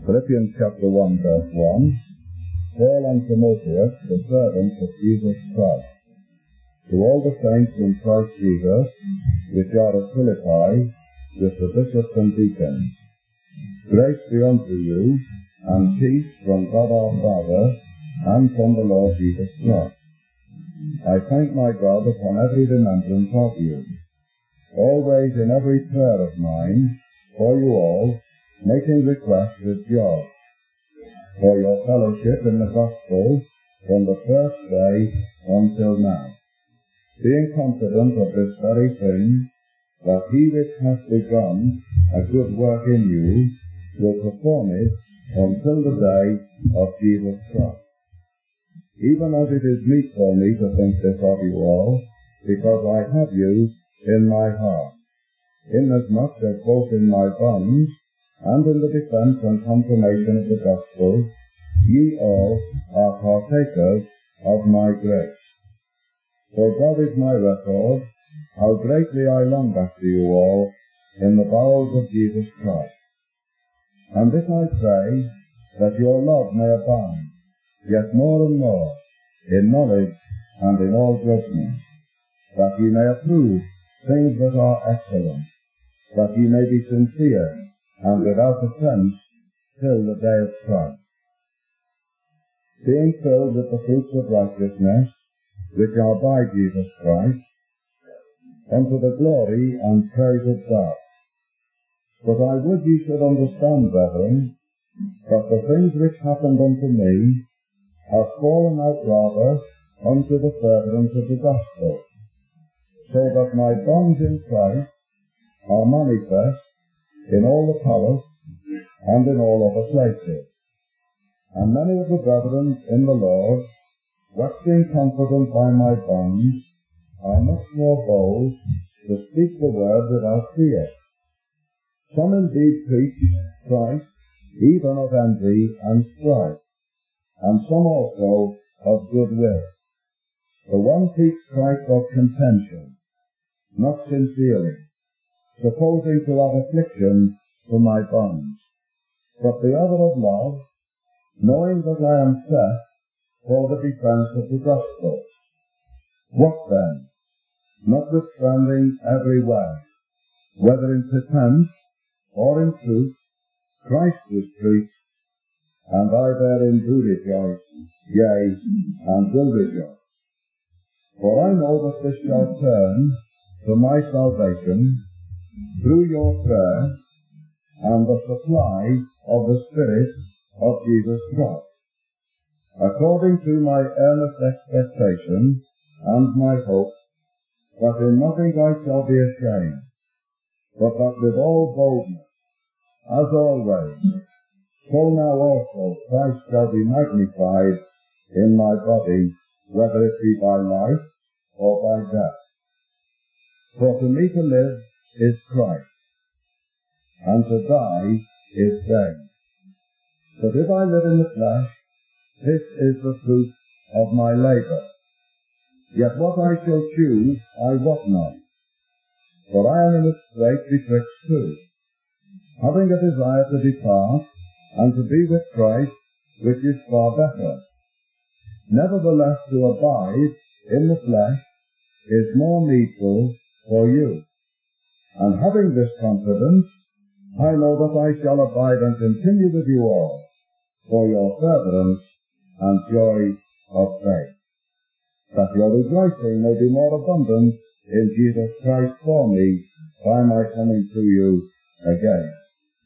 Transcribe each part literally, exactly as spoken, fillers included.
Philippians chapter one, verse one, Paul and Timotheus, the servants of Jesus Christ, to all the saints in Christ Jesus, which are at Philippi, with the bishops and deacons. Grace be unto you, and peace from God our Father, and from the Lord Jesus Christ. I thank my God upon every remembrance of you, always in every prayer of mine, for you all, making request with joy, for your fellowship in the gospel from the first day until now, being confident of this very thing, that he which hath begun a good work in you will perform it until the day of Jesus Christ. Even as it is meet for me to think this of you all, because I have you in my heart, inasmuch as both in my bonds and in the defense and confirmation of the gospel, ye all are partakers of my grace. For God is my record, how greatly I long after you all in the bowels of Jesus Christ. And this I pray, that your love may abound, yet more and more, in knowledge and in all judgment, that ye may approve things that are excellent, that ye may be sincere and without offence till the day of Christ, being filled with the fruits of righteousness, which are by Jesus Christ, unto the glory and praise of God. But I would ye should understand, brethren, that the things which happened unto me have fallen out rather unto the furtherance of the gospel, so that my bonds in Christ are manifest in all the palace and in all other places. And many of the brethren in the Lord, waxing confident by my bonds, are much more bold to speak the word without fear. Some indeed preach Christ even of envy and strife, and some also of goodwill. The one speaks Christ of contention, not sincerely, supposing to have affliction for my bonds, but the other of love, knowing that I am set for the defense of the gospel. What then? Notwithstanding every way, whether in pretense or in truth, Christ is preached, and I therein do rejoice, yea, and will rejoice. For I know that this shall turn to my salvation through your prayer and the supply of the Spirit of Jesus Christ, according to my earnest expectation and my hope, that in nothing I shall be ashamed, but that with all boldness, as always, so now also Christ shall be magnified in my body, whether it be by life or by death. For to me to live is Christ, and to die is gain. But if I live in the flesh, this is the fruit of my labour. Yet what I shall choose I wot not, for I am in a strait betwixt two, having a desire to depart, and to be with Christ, which is far better. Nevertheless to abide in the flesh is more needful for you. And having this confidence, I know that I shall abide and continue with you all, for your furtherance and joy of faith, that your rejoicing may be more abundant in Jesus Christ for me by my coming to you again.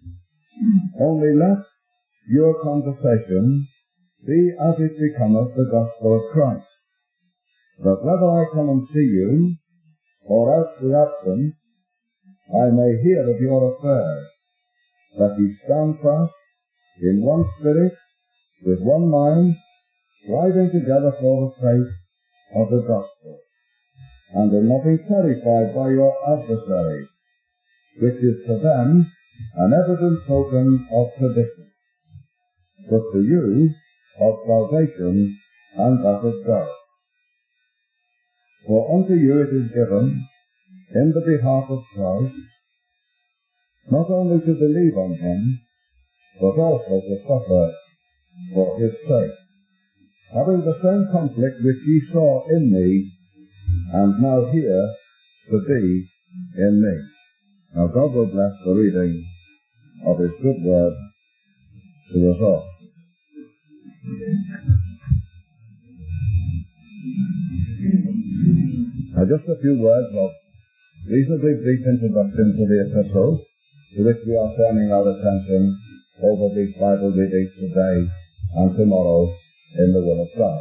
Only let your conversation be as it becometh the gospel of Christ, that whether I come and see you, or else be absent, I may hear of your affairs, that ye stand fast in one spirit, with one mind, striving together for the faith of the gospel, and in nothing terrified by your adversaries, which is to them an evident token of perdition, but to you of salvation and that of God. For unto you it is given, in the behalf of Christ, not only to believe on him, but also to suffer for his sake, having the same conflict which ye saw in me, and now here to be in me. Now God will bless the reading of his good word to us all. Now just a few words of reasonably brief introduction to the epistle to which we are turning our attention over these Bible readings today and tomorrow in the will of God.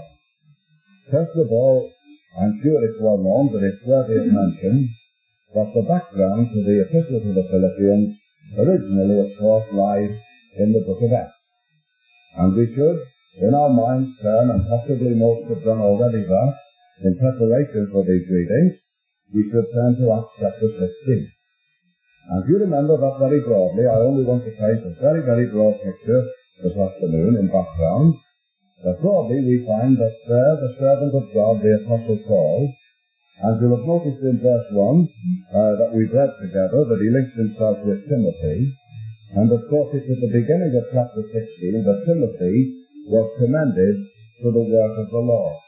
First of all, I'm sure it's well known that it's worthy of mention that the background to the epistle to the Philippians originally, of course, lies in the book of Acts. And we should, in our minds, turn, and possibly most have done already that, in preparation for these readings, we should turn to Acts chapter sixteen. And if you remember that very broadly, I only want to paint a very, very broad picture this afternoon in background. But broadly we find that there the servant of God, the Apostle Paul, and you'll have noticed in verse one uh, that we've read together that he links himself with Timothy. And of course it's at the beginning of chapter sixteen that Timothy was commended to the work of the Lord.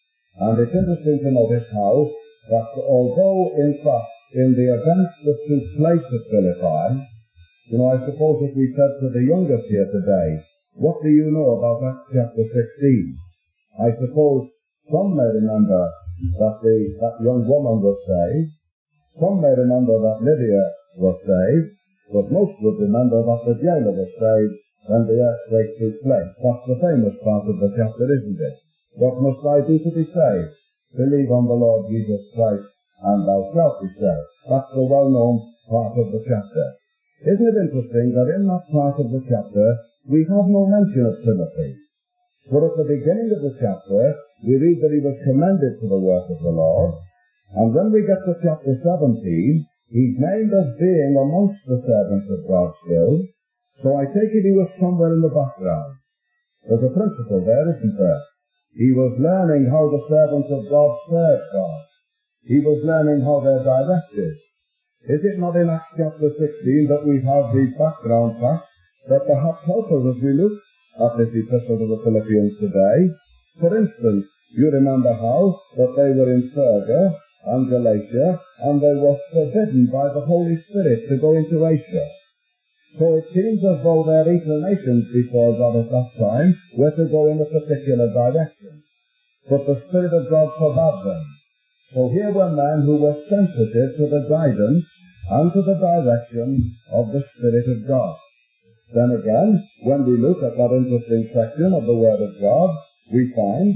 And it's interesting to notice how that although in fact in the events that took place at Philippi, you know, I suppose if we said to the youngest here today, what do you know about Acts chapter sixteen? I suppose some may remember that the, that young woman was saved, some may remember that Lydia was saved, but most would remember that the jailer was saved when the earthquake took place. That's the famous part of the chapter, isn't it? What must I do to be saved? Believe on the Lord Jesus Christ, and thou shalt be saved. That's the well-known part of the chapter. Isn't it interesting that in that part of the chapter we have no mention of Timothy? For at the beginning of the chapter we read that he was commended to the work of the Lord, and when we get to chapter seventeen, he's named as being amongst the servants of God still, so I take it he was somewhere in the background. There's a principle there, isn't there? He was learning how the servants of God serve God. He was learning how they're directed. Is it not in Acts chapter sixteen that we have these background facts that perhaps help us as we look at this epistle to the Philippians today? For instance, you remember how that they were in Perga and Galatia, and they were forbidden by the Holy Spirit to go into Asia. So it seems as though their inclinations before God at that time were to go in a particular direction. But the Spirit of God forbade them. So here were men who were sensitive to the guidance and to the direction of the Spirit of God. Then again, when we look at that interesting section of the Word of God, we find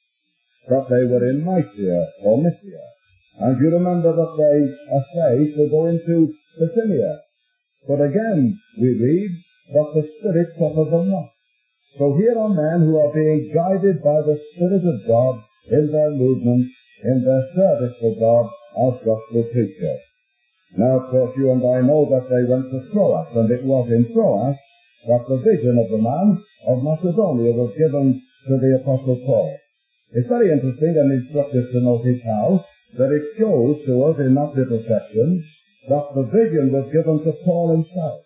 that they were in Mysia or Mysia. And you remember that they essayed to go into Bithynia. But again, we read that the Spirit suffered them not. So here are men who are being guided by the Spirit of God in their movements, in their service for God as gospel preachers. Now, of course, you and I know that they went to Troas, and it was in Troas that the vision of the man of Macedonia was given to the Apostle Paul. It's very interesting and instructive to notice how that it shows to us in that little section that the vision was given to Paul himself.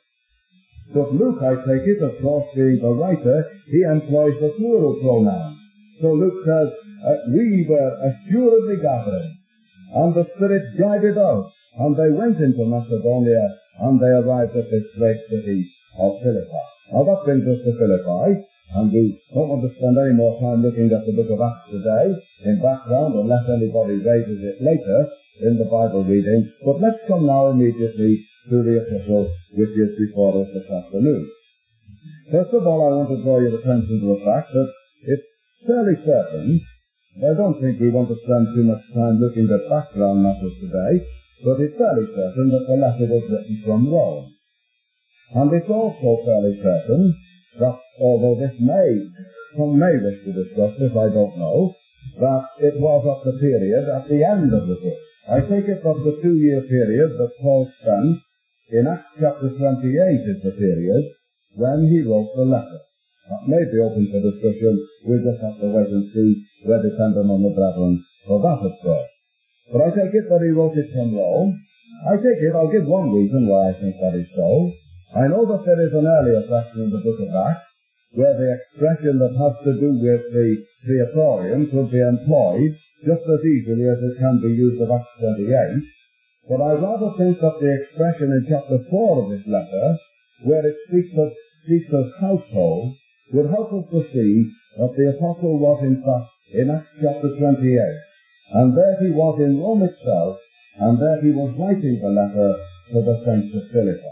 But Luke, I take it, of course, being the writer, he employs the plural pronoun. So Luke says, uh, we were assuredly gathering, and the Spirit guided us, and they went into Macedonia, and they arrived at this great city of Philippi. Now that brings us to Philippi, and we don't want to spend any more time looking at the book of Acts today in background, unless anybody raises it later in the Bible reading. But let's come now immediately to the epistle which is before us this afternoon. First of all, I want to draw your attention to the fact that it's fairly certain, I don't think we want to spend too much time looking at background matters today, but it's fairly certain that the letter was written from Rome. And it's also fairly certain that, although this may, some may wish to discuss this, I don't know, that it was at the period, at the end of the book. I take it that the two-year period that Paul spent in Acts chapter twenty-eight is the period when he wrote the letter. That may be open for discussion. We'll just have to wait and see. We're dependent on the brethren for that, of course. But I take it that he wrote it from Rome. I take it, I'll give one reason why I think that is so, I know that there is an earlier section in the book of Acts where the expression that has to do with the Praetorium could be employed just as easily as it can be used of Acts twenty-eight, but I rather think that the expression in chapter four of this letter, where it speaks of Caesar's household, would help us to see that the apostle was in fact in Acts chapter twenty-eight, and there he was in Rome itself, and there he was writing the letter to the saints of Philippi.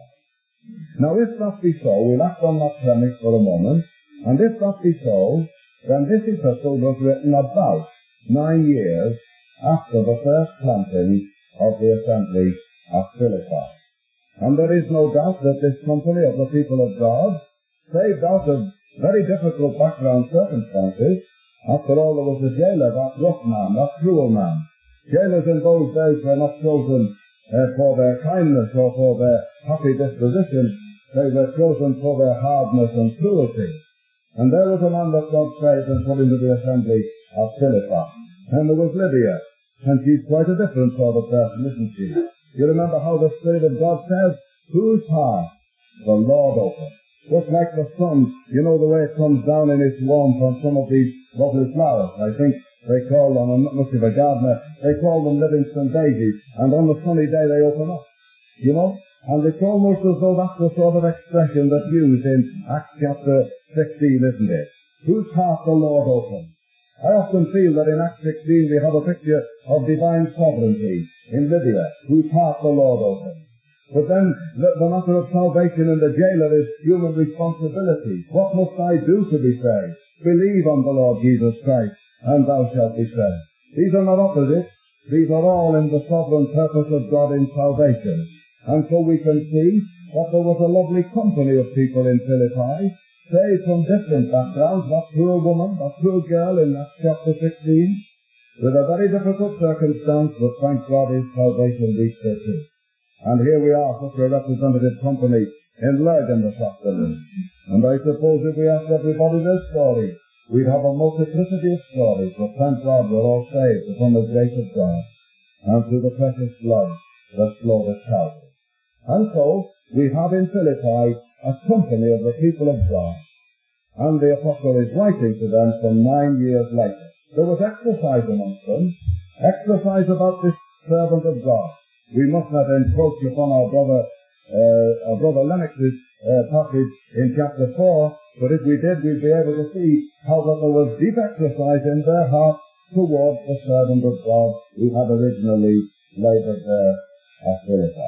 Now if that be so, we'll act on that premise for a moment, and if that be so, then this epistle was written about nine years after the first planting of the assembly at Philippi. And there is no doubt that this company of the people of God, saved out of very difficult background circumstances, after all there was a jailer, that rough man, that cruel man. Jailers in those days were not chosen uh, for their kindness or for their happy disposition. They were chosen for their hardness and cruelty. And there was a man that God saved and put into the assembly at Philippi. And there was Lydia, and she's quite a different sort of person, isn't she? You remember how the Spirit of God says, whose heart the Lord opened. Just like the sun, you know the way it comes down in its warmth on some of these lovely flowers. I think they call them, I'm not much of a gardener, they call them Livingston daisies, and on the sunny day they open up. You know? And it's almost as though that's the sort of expression that's used in Acts chapter sixteen, isn't it? Whose heart the Lord opened. I often feel that in Acts sixteen we have a picture of divine sovereignty in Lydia, whose heart the Lord opened. But then the, the matter of salvation in the jailer is human responsibility. What must I do to be saved? Believe on the Lord Jesus Christ, and thou shalt be saved. These are not opposites. These are all in the sovereign purpose of God in salvation. And so we can see that there was a lovely company of people in Philippi, saved from different backgrounds. That poor woman, that poor girl in Acts chapter sixteen, with a very difficult circumstance, but thank God his salvation reached her too. And here we are, such a representative company in Lurgan this afternoon. And I suppose if we asked everybody their story, we'd have a multiplicity of stories, but thank God we're all saved upon the grace of God and through the precious blood that flowed at Calvary. And so, we have in Philippi a company of the people of God, and the apostle is writing to them some nine years later. There was exercise amongst them, exercise about this servant of God. We must not encroach upon our brother, uh, our brother Lennox's uh, passage in chapter four, but if we did, we'd be able to see how that there was deep exercise in their heart towards the servant of God who had originally labored there at Philippi.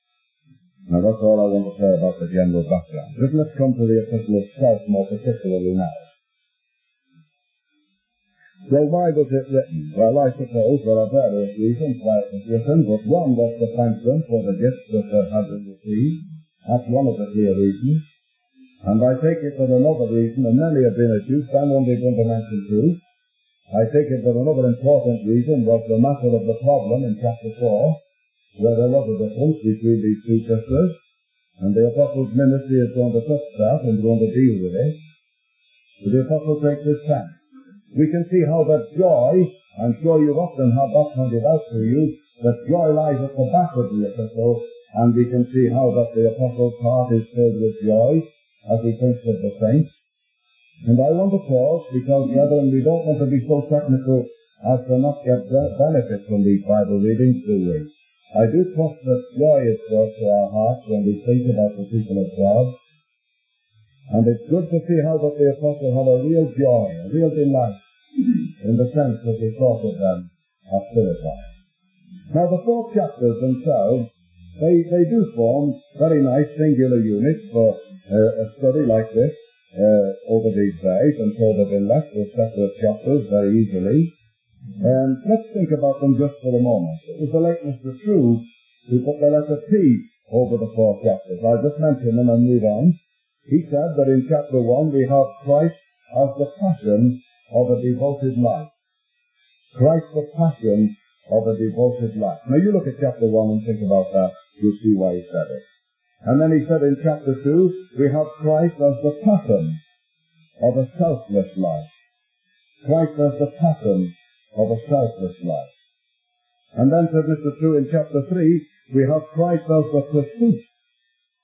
Now that's all I want to say about the general background. But let's come to the epistle itself more particularly now. So why was it written? Well, I suppose there are various reasons why it was written, but one was to thank them for the gifts that they had received. That's one of the clear reasons. And I take it that another reason, and many have been adduced, I'm only going to mention two. I take it that another important reason was the matter of the problem in chapter four, where there was a difference between these two sisters, and the apostle's ministry is going to touch that and going to deal with it. So the apostle takes this time. We can see how that joy, I'm sure you've often had that pointed out to you, that joy lies at the back of the epistle, and we can see how that the apostle's heart is filled with joy as he thinks of the saints. And I want to pause, because, brethren, we don't want to be so technical as to not get benefit from these Bible readings, do we? I do trust that joy is brought to our hearts when we think about the people of God. And it's good to see how that the apostle had a real joy, a real delight, in the sense that he thought of them at Philippi. Now the four chapters themselves, they, they do form very nice singular units for uh, a study like this uh, over these days, and so they've been left as separate chapters very easily. And let's think about them just for a moment. It was the late Mister True who put the letter P over the four chapters. I'll just mention them and move on. He said that in chapter one we have Christ as the passion of a devoted life. Christ the passion of a devoted life. Now you look at chapter one and think about that. You'll see why he said it. And then he said in chapter two we have Christ as the pattern of a selfless life. Christ as the pattern of a selfless life. And then said Mister True in chapter three we have Christ as the pursuit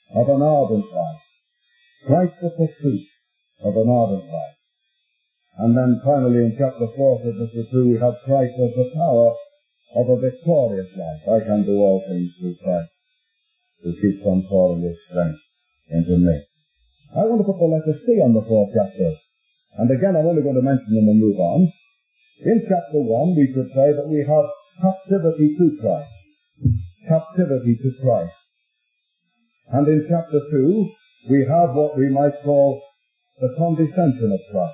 of an ardent life. Christ the pursuit of an ardent life. And then finally in chapter four, chapter two, we have Christ as the power of a victorious life. I can do all things through Christ, who keeps on pouring his strength into me. I want to put the letter C on the fourth chapter. And again, I'm only going to mention them and move on. In chapter one, we could say that we have captivity to Christ. Captivity to Christ. And in chapter two, we have what we might call the condescension of Christ.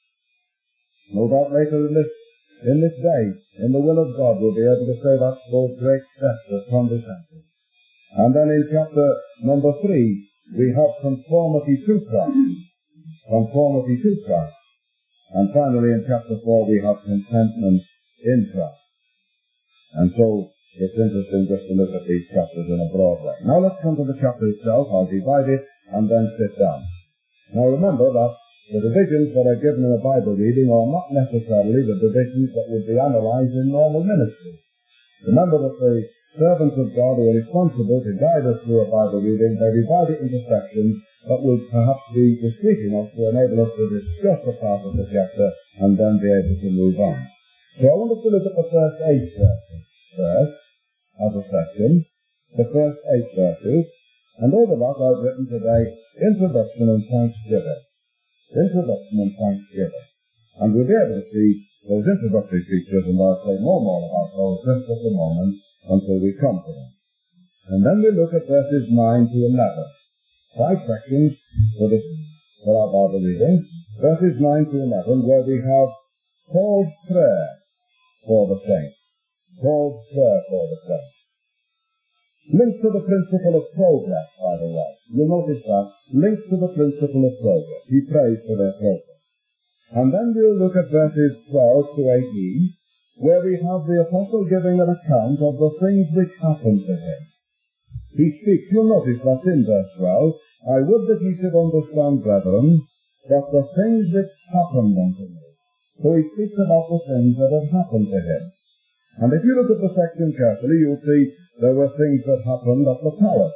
No doubt later in this, in this day, in the will of God, we'll be able to say that those great steps of condescension. And then in chapter number three, we have conformity to Christ. Conformity to Christ. And finally in chapter four, we have contentment in Christ. And so, it's interesting just to look at these chapters in a broad way. Now let's come to the chapter itself. I'll divide it and then sit down. Now remember that the divisions that are given in a Bible reading are not necessarily the divisions that would be analyzed in normal ministry. Remember that the servants of God who are responsible to guide us through a Bible reading, they divide it into sections that will perhaps be discreet enough to enable us to discuss a part of the chapter and then be able to move on. So I want us to look at the first eight verses first, as a section, the first eight verses, and over that I've written today, Introduction and Thanksgiving. Introduction and Thanksgiving. And we'll be able to see those introductory features, and I'll say no more about those just at the moment until we come to them. And then we'll look at verses nine to eleven. Five sections for, this, for our Bible reading. Verses nine to eleven, where we have Paul's prayer for the saints. Paul's prayer for the saints. Linked to the principle of progress, by the way. You'll notice that. Linked to the principle of progress. He prays for their progress. And then we'll look at verses twelve to eighteen, where we have the apostle giving an account of the things which happened to him. He speaks, you'll notice that in verse twelve, I would that ye should understand, brethren, that the things which happened unto me. So he speaks about the things that had happened to him. And if you look at the section carefully, you'll see there were things that happened at the palace.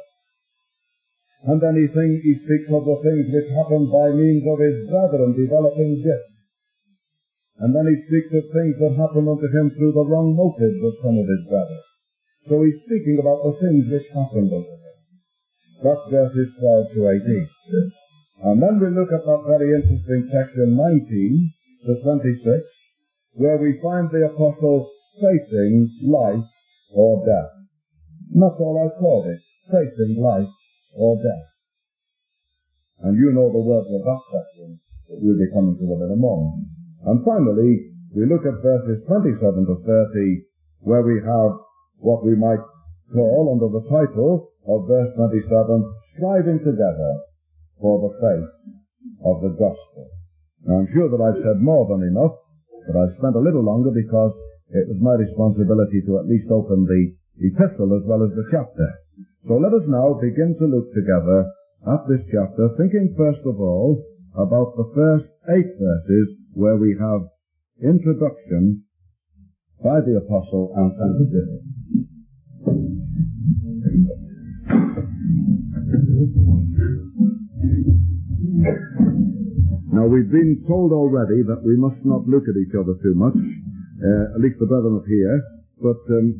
And then he, think, he speaks of the things which happened by means of his brethren developing gifts. And then he speaks of things that happened unto him through the wrong motives of some of his brothers. So he's speaking about the things which happened unto him. That's verses twelve to eighteen. And then we look at that very interesting section nineteen to twenty-six, where we find the apostle facing life or death. And that's all I call it, facing life or death. And you know the words of that section that we'll be coming to them in a moment. And finally, we look at verses twenty-seven to thirty, where we have what we might call, under the title of verse twenty-seven, striving together for the faith of the gospel. Now I'm sure that I've said more than enough, but I've spent a little longer because it was my responsibility to at least open the epistle as well as the chapter. So let us now begin to look together at this chapter, thinking first of all about the first eight verses where we have introduction by the apostle and thanksgiving. Now we've been told already that we must not look at each other too much. Uh, at least the brethren up here, but um,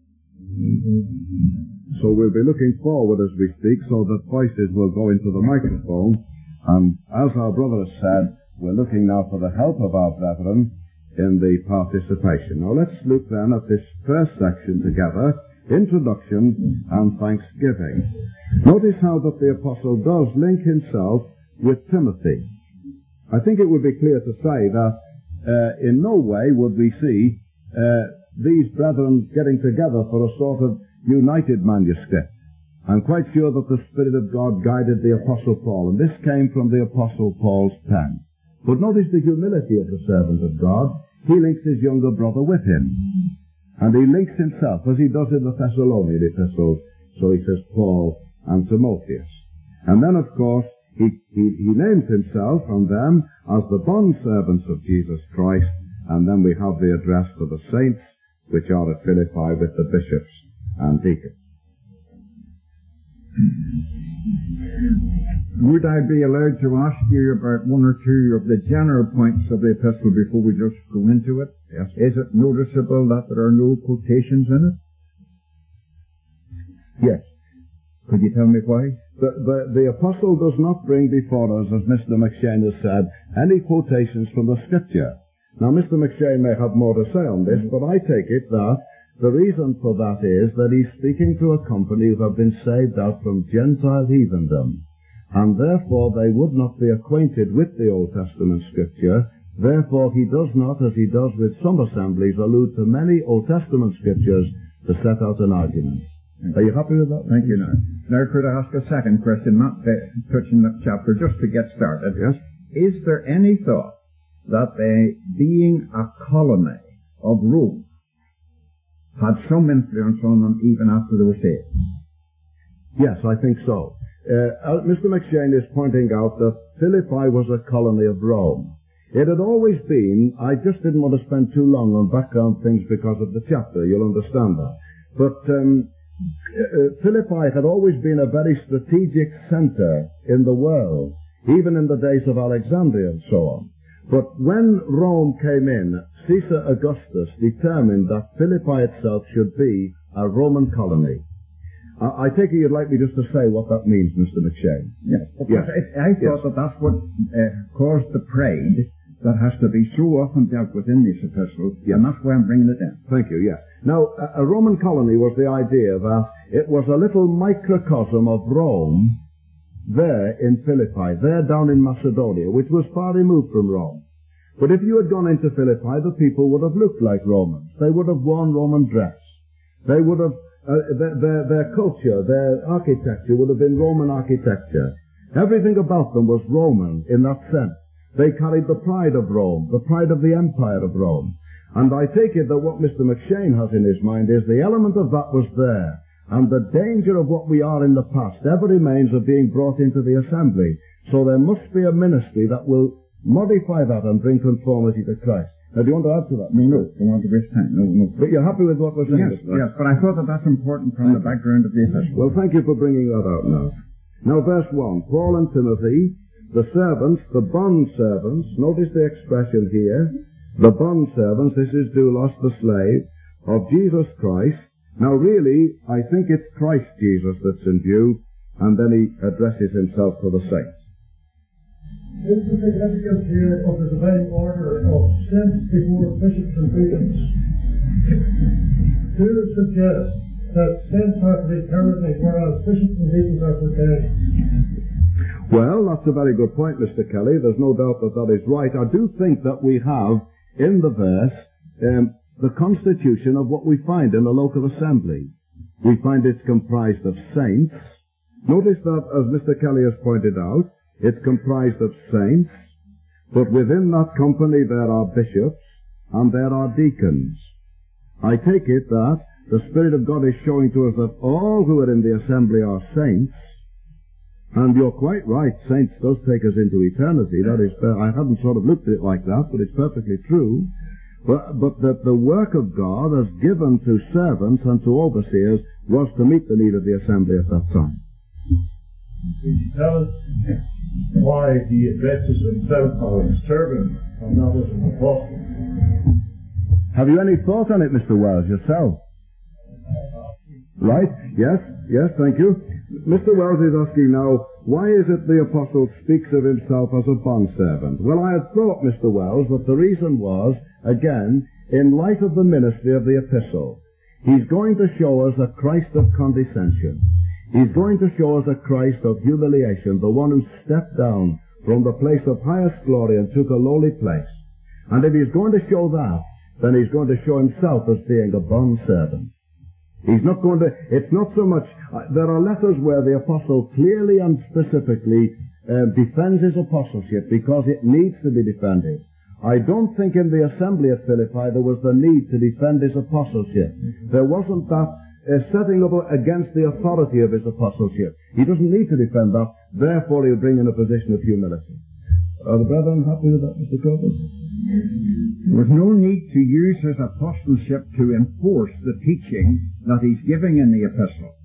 so we'll be looking forward as we speak so that voices will go into the microphone, and as our brother has said, we're looking now for the help of our brethren in the participation. Now let's look then at this first section together, introduction and thanksgiving. Notice how that the apostle does link himself with Timothy. I think it would be clear to say that Uh, in no way would we see uh, these brethren getting together for a sort of united manuscript. I'm quite sure that the Spirit of God guided the Apostle Paul, and this came from the Apostle Paul's pen. But notice the humility of the servant of God. He links his younger brother with him. And he links himself, as he does in the Thessalonian epistle. So he says Paul and Timotheus. And then, of course, He, he, he names himself and them as the bondservants of Jesus Christ, and then we have the address to the saints, which are at Philippi with the bishops and deacons. Would I be allowed to ask you about one or two of the general points of the epistle before we just go into it? Yes. Is it noticeable that there are no quotations in it? Yes. Could you tell me why? The, the, the apostle does not bring before us, as Mister McShane has said, any quotations from the Scripture. Now, Mister McShane may have more to say on this, but I take it that the reason for that is that he's speaking to a company who have been saved out from Gentile heathendom, and therefore they would not be acquainted with the Old Testament Scripture. Therefore he does not, as he does with some assemblies, allude to many Old Testament Scriptures to set out an argument. Are you happy with that? Thank you. Now, now could I ask a second question, not uh, touching that chapter, just to get started? Yes. Is there any thought that they, being a colony of Rome, had some influence on them even after they were saved? Yes, I think so. Uh, Mister McShane is pointing out that Philippi was a colony of Rome. It had always been, I just didn't want to spend too long on background things because of the chapter, you'll understand that. But um, uh, Philippi had always been a very strategic center in the world, even in the days of Alexandria and so on. But when Rome came in, Caesar Augustus determined that Philippi itself should be a Roman colony. I, I take it you'd like me just to say what that means, Mister McShane. Yes. Yes. I, I thought yes. that that's what uh, caused the pride that has to be so often dealt with in these epistles, yes. And that's why I'm bringing it in. Thank you, yes. Now, a, a Roman colony was the idea that it was a little microcosm of Rome there in Philippi, there down in Macedonia, which was far removed from Rome. But if you had gone into Philippi, the people would have looked like Romans. They would have worn Roman dress. They would have, uh, their, their, their culture, their architecture would have been Roman architecture. Everything about them was Roman in that sense. They carried the pride of Rome, the pride of the empire of Rome. And I take it that what Mister McShane has in his mind is the element of that was there. And the danger of what we are in the past ever remains of being brought into the assembly. So there must be a ministry that will modify that and bring conformity to Christ. Now, do you want to add to that? No, no, I don't want to waste time. No, no. But you're happy with what we're saying? Yes, yes, but I thought that that's important from the background of the epistle. Well, thank you for bringing that out now. Now, verse one, Paul and Timothy, the servants, the bond servants, notice the expression here, the bond servants, this is doulos, the slave, of Jesus Christ. Now, really, I think it's Christ Jesus that's in view, and then he addresses himself to the saints. This is the significance here of the divine order of saints before bishops and deacons. Do suggest that saints are for eternity, whereas bishops and deacons are for death. Well, that's a very good point, Mister Kelly. There's no doubt that that is right. I do think that we have, in the verse, um, the constitution of what we find in the local assembly. We find it's comprised of saints. Notice that, as Mister Kelly has pointed out, it's comprised of saints, but within that company there are bishops and there are deacons. I take it that the Spirit of God is showing to us that all who are in the assembly are saints, and you're quite right, saints does take us into eternity. That is, I hadn't sort of looked at it like that, but it's perfectly true. But, but that the work of God as given to servants and to overseers was to meet the need of the assembly at that time. Tell us why he addresses himself as a servant and not as an apostle. Have you any thought on it, Mister Wells, yourself? Right? Yes? Yes, thank you. Mister Wells is asking now, why is it the apostle speaks of himself as a bondservant? Well, I had thought, Mister Wells, that the reason was, again, in light of the ministry of the epistle, he's going to show us a Christ of condescension. He's going to show us a Christ of humiliation, the one who stepped down from the place of highest glory and took a lowly place. And if he's going to show that, then he's going to show himself as being a bondservant. He's not going to, it's not so much, uh, there are letters where the apostle clearly and specifically uh, defends his apostleship because it needs to be defended. I don't think in the assembly at Philippi there was the need to defend his apostleship. There wasn't that uh, setting up against the authority of his apostleship. He doesn't need to defend that, therefore he'll bring in a position of humility. Are the brethren happy with that, Mister Corbett? There was no need to use his apostleship to enforce the teaching that he's giving in the epistle.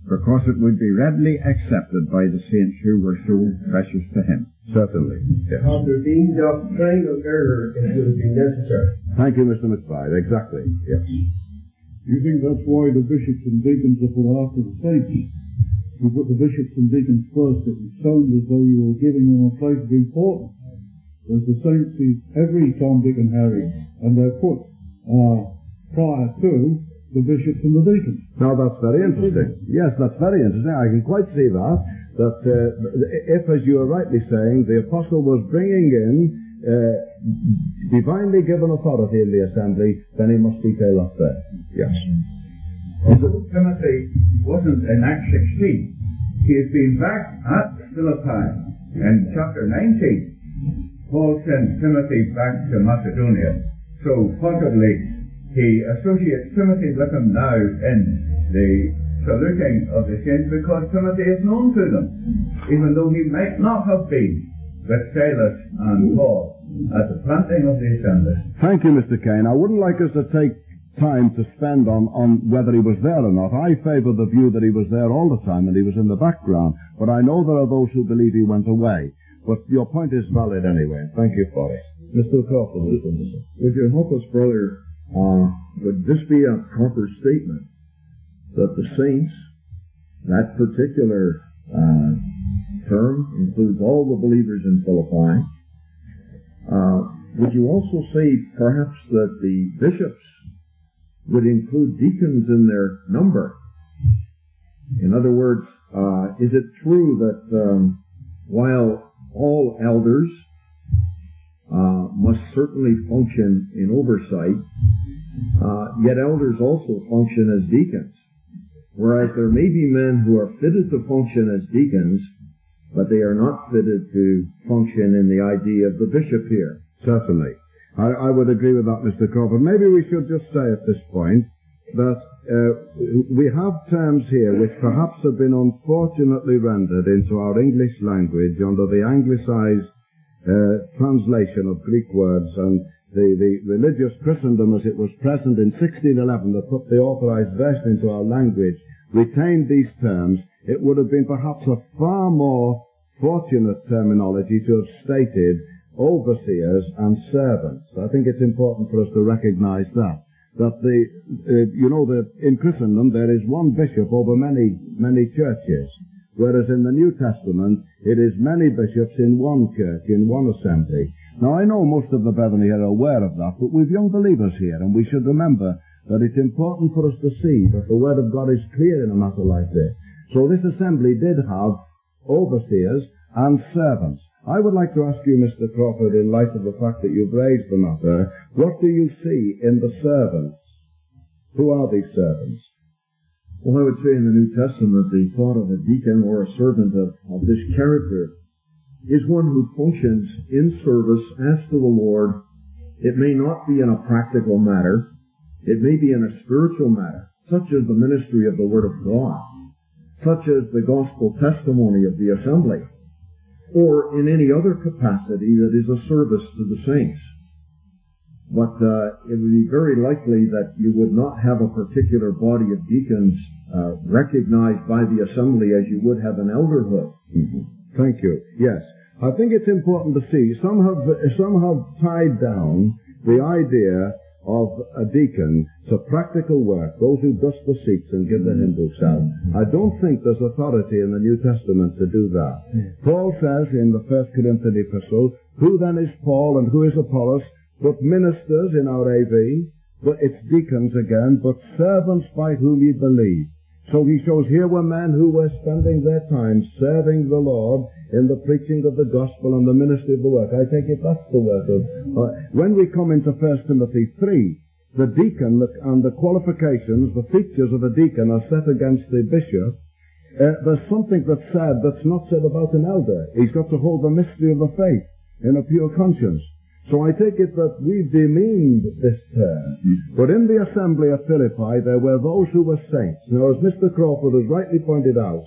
because it would be readily accepted by the saints who were so precious to him. Certainly, yes. Had there been doctrinal error, it would have been necessary. Thank you, Mister McBride. Exactly, yes. You think that's why the bishops and deacons are put after the saints? You put the bishops and deacons first, it would sound as though you were giving them a place of importance. Whereas the saints is every Tom, Dick and Harry, and they're put uh, prior to the bishops and the deacons. Now that's very interesting. Yes, that's very interesting. I can quite see that. That uh, if, as you are rightly saying, the apostle was bringing in uh, divinely given authority in the assembly, then he must detail that there. Yes. Although Timothy wasn't in Acts sixteen, he has been back at Philippi in chapter nineteen. Paul sends Timothy back to Macedonia. So possibly he associates Timothy with him now in the saluting of the saints because Timothy is known to them, even though he might not have been with Silas and Paul at the planting of the assembly. Thank you, Mister Kane. I wouldn't like us to take time to spend on, on whether he was there or not. I favour the view that he was there all the time and he was in the background, but I know there are those who believe he went away. But your point is valid anyway. Thank you for it. Mister Crawford, would you help us, brother? Uh, would this be a proper statement that the saints, that particular uh, term includes all the believers in Philippi? Uh, would you also say perhaps that the bishops would include deacons in their number? In other words, uh, is it true that um, while all elders uh, must certainly function in oversight, uh, yet elders also function as deacons? Whereas there may be men who are fitted to function as deacons, but they are not fitted to function in the idea of the bishop here. Certainly. I, I would agree with that, Mister Crawford. Maybe we should just say at this point that uh, we have terms here which perhaps have been unfortunately rendered into our English language under the anglicized uh, translation of Greek words, and the, the religious Christendom as it was present in sixteen eleven that put the authorized version into our language retained these terms. It would have been perhaps a far more fortunate terminology to have stated overseers and servants. I think it's important for us to recognize that. That the, uh, you know, that in Christendom there is one bishop over many, many churches. Whereas in the New Testament, it is many bishops in one church, in one assembly. Now I know most of the brethren here are aware of that, but we've young believers here, and we should remember that it's important for us to see that the Word of God is clear in a matter like this. So this assembly did have overseers and servants. I would like to ask you, Mister Crawford, in light of the fact that you've raised the matter, what do you see in the servants? Who are these servants? Well, I would say in the New Testament, the thought of a deacon or a servant of, of this character is one who functions in service as to the Lord. It may not be in a practical matter. It may be in a spiritual matter, such as the ministry of the Word of God, such as the gospel testimony of the assembly, or in any other capacity that is a service to the saints. But uh, it would be very likely that you would not have a particular body of deacons uh, recognized by the assembly as you would have an elderhood. Mm-hmm. Thank you. Yes. I think it's important to see. Some have, some have tied down the idea of a deacon to practical work, those who dust the seats and give the hymn books out. I don't think there's authority in the New Testament to do that. Paul says in the First Corinthians epistle, who then is Paul and who is Apollos? But ministers in our A V, but it's deacons again, but servants by whom ye believe. So he shows here were men who were spending their time serving the Lord in the preaching of the gospel and the ministry of the work. I take it that's the work of... Uh, when we come into First Timothy three, the deacon and the qualifications, the features of a deacon are set against the bishop. Uh, there's something that's said that's not said about an elder. He's got to hold the mystery of the faith in a pure conscience. So I take it that we've demeaned this term. But in the assembly at Philippi, there were those who were saints. Now, as Mister Crawford has rightly pointed out,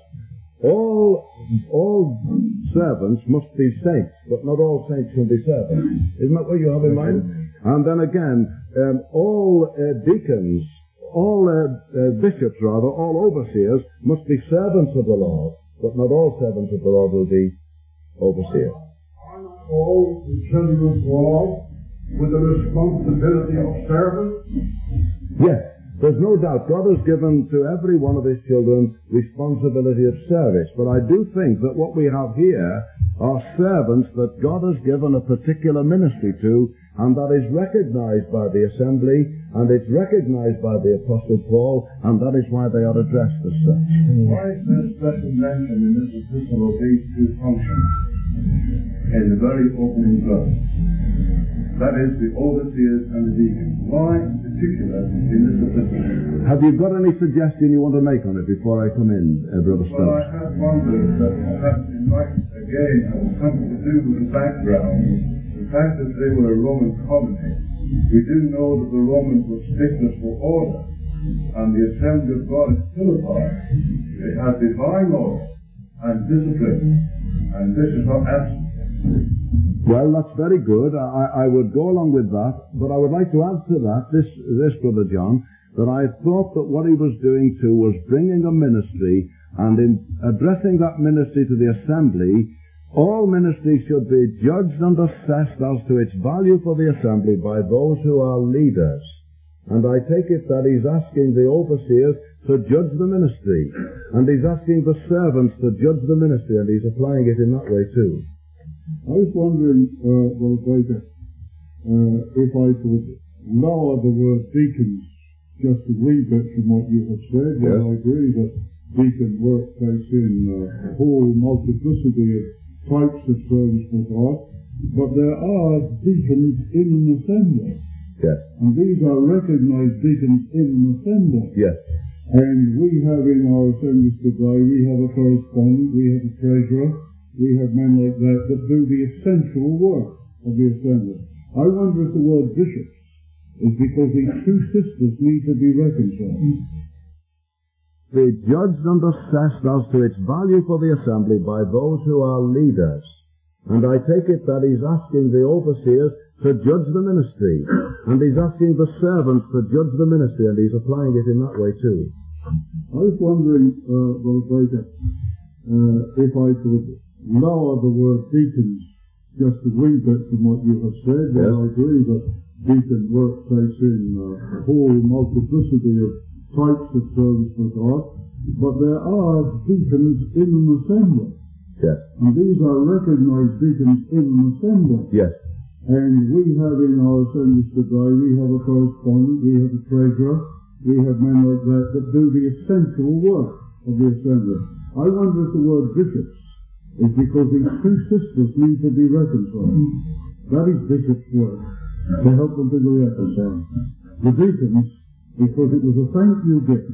all all servants must be saints, but not all saints can be servants. Isn't that what you have in mind? And then again, um, all uh, deacons all uh, uh, bishops, rather, all overseers, must be servants of the Lord, but not all servants of the Lord will be overseers. Are not all the children of God with the responsibility of service? Yes, there's no doubt God has given to every one of his children responsibility of service, but I do think that what we have here are servants that God has given a particular ministry to, and that is recognized by the assembly, and it's recognized by the Apostle Paul, and that is why they are addressed as such. Why is there special mention in this epistle of these two functions in the very opening verse? That is, the overseers and the deacons. Why in particular in this epistle? Have you got any suggestion you want to make on it before I come in, uh, Brother Stokes? Well, I have wondered that perhaps it might again have something to do with the background. The fact that they were a Roman colony. We do know that the Romans were sticklers for order, and the assembly of God at Philippi, they had divine order and discipline, and this is not absent. Well, that's very good. I, I would go along with that, but I would like to add to that, this, this, Brother John, that I thought that what he was doing too was bringing a ministry, and in addressing that ministry to the assembly, all ministry should be judged and assessed as to its value for the assembly by those who are leaders. And I take it that he's asking the overseers to judge the ministry, and he's asking the servants to judge the ministry, and he's applying it in that way too. I was wondering, uh, well, Baker, uh, if I could lower the word deacons just a wee bit from what you have said. Well, yes. I agree that deacon work takes in uh, a whole multiplicity of types of service for God, but there are deacons in an assembly. Yes. And these are recognized deacons in an assembly. Yes. And we have in our assemblies today, we have a correspondent, we have a treasurer, we have men like that that do the essential work of the assembly. I wonder if the word bishops is because these two sisters need to be reconciled. Be judged and assessed as to its value for the assembly by those who are leaders. And I take it that he's asking the overseers to judge the ministry, and he's asking the servants to judge the ministry, and he's applying it in that way too. I was wondering, uh, well, Baker, uh, if I could lower the word deacons just a wee bit from what you have said. Yes. Well, I agree that deacon work takes in uh, a whole multiplicity of types of service for God, but there are deacons in an assembly. Yes. And these are recognized deacons in an assembly. Yes. And we have in our assemblies today, we have a correspondent, we have a treasurer, we have men like that that do the essential work of the assembly. I wonder if the word bishops is because these two sisters need to be reconciled. That is bishop's work, to help them to be reconciled. The deacons, because it was a thank you gift.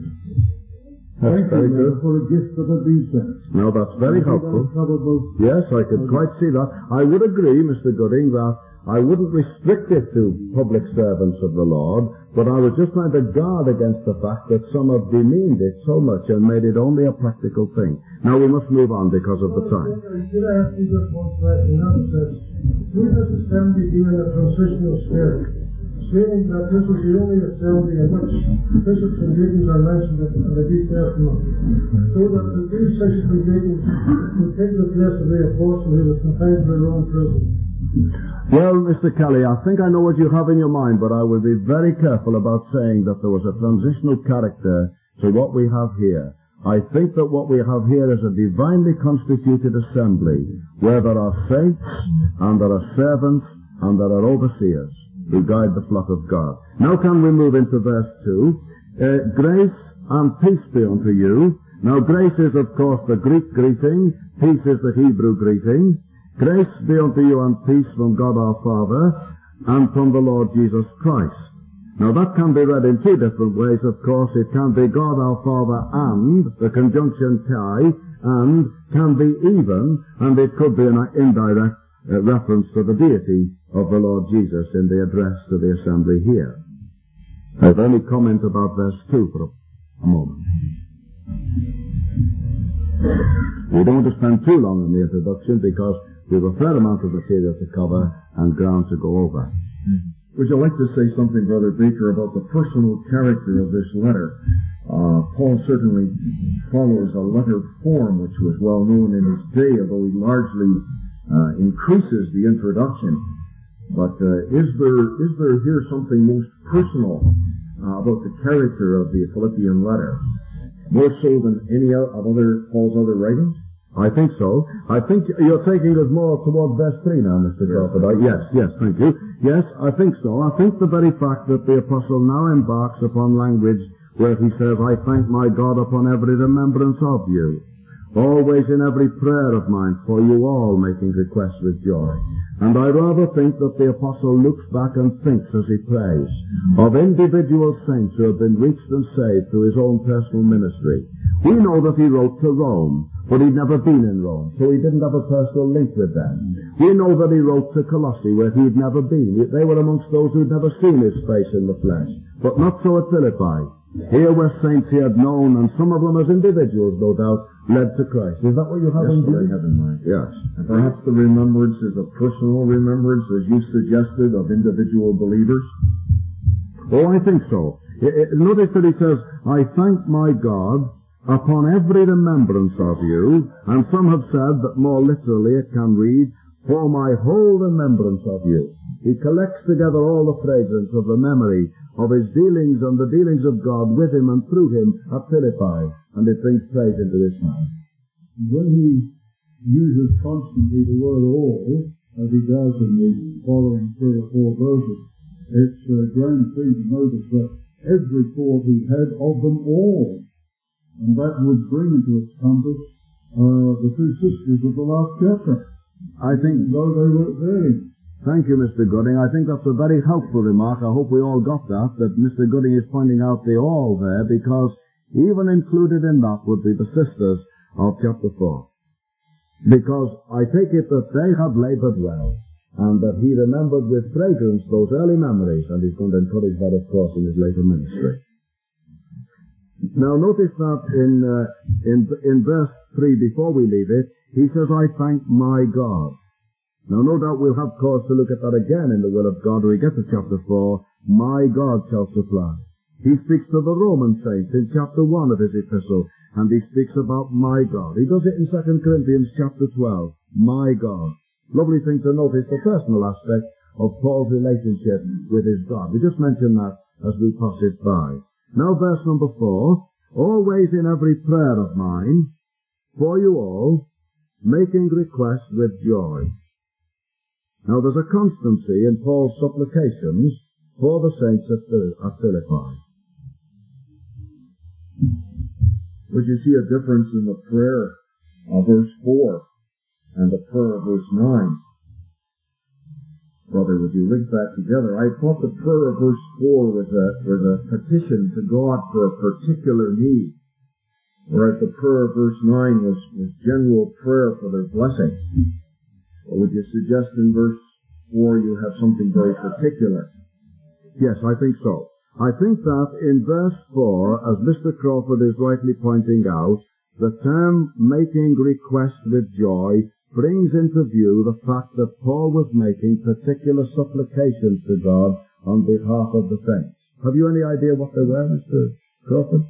Thank you, Lord, for a gift that had been sent. No, that's very helpful. Yes, I could quite see that. I would agree, Mister Gooding, that I wouldn't restrict it to public servants of the Lord, but I was just trying to guard against the fact that some have demeaned it so much and made it only a practical thing. Now we must move on because of the time. Should I ask you just one question? Now it says, through this assembly being a transitional spirit, saying that this is the only assembly in which bishops and deacons are mentioned in the New Testament, so that the these bishops and deacons will take the place of the apostle who was confined to their own prison. Well, Mister Kelly, I think I know what you have in your mind, but I will be very careful about saying that there was a transitional character to what we have here. I think that what we have here is a divinely constituted assembly, where there are saints, and there are servants, and there are overseers who guide the flock of God. Now can we move into verse two? Uh, grace and peace be unto you. Now grace is of course the Greek greeting, peace is the Hebrew greeting. Grace be unto you and peace from God our Father and from the Lord Jesus Christ. Now that can be read in two different ways, of course. It can be God our Father and, the conjunction kai, and can be even, and it could be an indirect uh, reference to the deity of the Lord Jesus in the address to the assembly here. I've only comment about verse two for a moment. We don't want to spend too long on the introduction because we have a fair amount of material to cover and ground to go over. Would you like to say something, Brother Baker, about the personal character of this letter? Uh, Paul certainly follows a letter form which was well known in his day, although he largely uh, increases the introduction. But uh, is there is there here something most personal uh, about the character of the Philippian letter, more so than any of other Paul's other writings? I think so. I think you're taking us more towards verse three now, Mister Crawford. Yes, yes, thank you. Yes, I think so. I think the very fact that the apostle now embarks upon language where he says, I thank my God upon every remembrance of you, always in every prayer of mine for you all, making requests with joy. And I rather think that the apostle looks back and thinks as he prays of individual saints who have been reached and saved through his own personal ministry. We know that he wrote to Rome, but he'd never been in Rome, so he didn't have a personal link with them. We know that he wrote to Colossae, where he'd never been. They were amongst those who'd never seen his face in the flesh, but not so at Philippi. Here were saints he had known, and some of them as individuals, no doubt, led to Christ. Is that what you have yes, in mind? I have in mind. Yes. And perhaps the remembrance is a personal remembrance, as you suggested, of individual believers? Oh, I think so. Notice that he says, I thank my God upon every remembrance of you, and some have said that more literally it can read, for my whole remembrance of you. He collects together all the fragrance of the memory of his dealings and the dealings of God with him and through him at Philippi, and it brings praise into his mind. When he uses constantly the word all, as he does in the following three or four verses, it's a grand thing to notice that every thought he had of them all, and that would bring into its compass uh, the two sisters of the last chapter. I think, though they were at variance. Thank you, Mister Gooding. I think that's a very helpful remark. I hope we all got that, that Mister Gooding is pointing out the all there, because even included in that would be the sisters of chapter four. Because I take it that they had labored well, and that he remembered with fragrance those early memories, and he's going to encourage that, of course, in his later ministry. Now notice that in, uh, in, in verse three, before we leave it, he says, I thank my God. Now no doubt we'll have cause to look at that again in the will of God when we get to chapter four. My God shall supply. He speaks to the Roman saints in chapter one of his epistle, and he speaks about my God. He does it in Second Corinthians chapter twelve. My God. Lovely thing to notice the personal aspect of Paul's relationship with his God. We just mentioned that as we pass it by. Now verse number four, always in every prayer of mine, for you all, making request with joy. Now there's a constancy in Paul's supplications for the saints at, at Philippi. Would you see a difference in the prayer of verse four and the prayer of verse nine? Brother, would you link that together? I thought the prayer of verse four was a, was a petition to God for a particular need, whereas the prayer of verse nine was, was general prayer for their blessing. Or would you suggest in verse four you have something very particular? Yes, I think so. I think that in verse four, as Mister Crawford is rightly pointing out, the term making request with joy brings into view the fact that Paul was making particular supplications to God on behalf of the saints. Have you any idea what they were, Mister Crawford?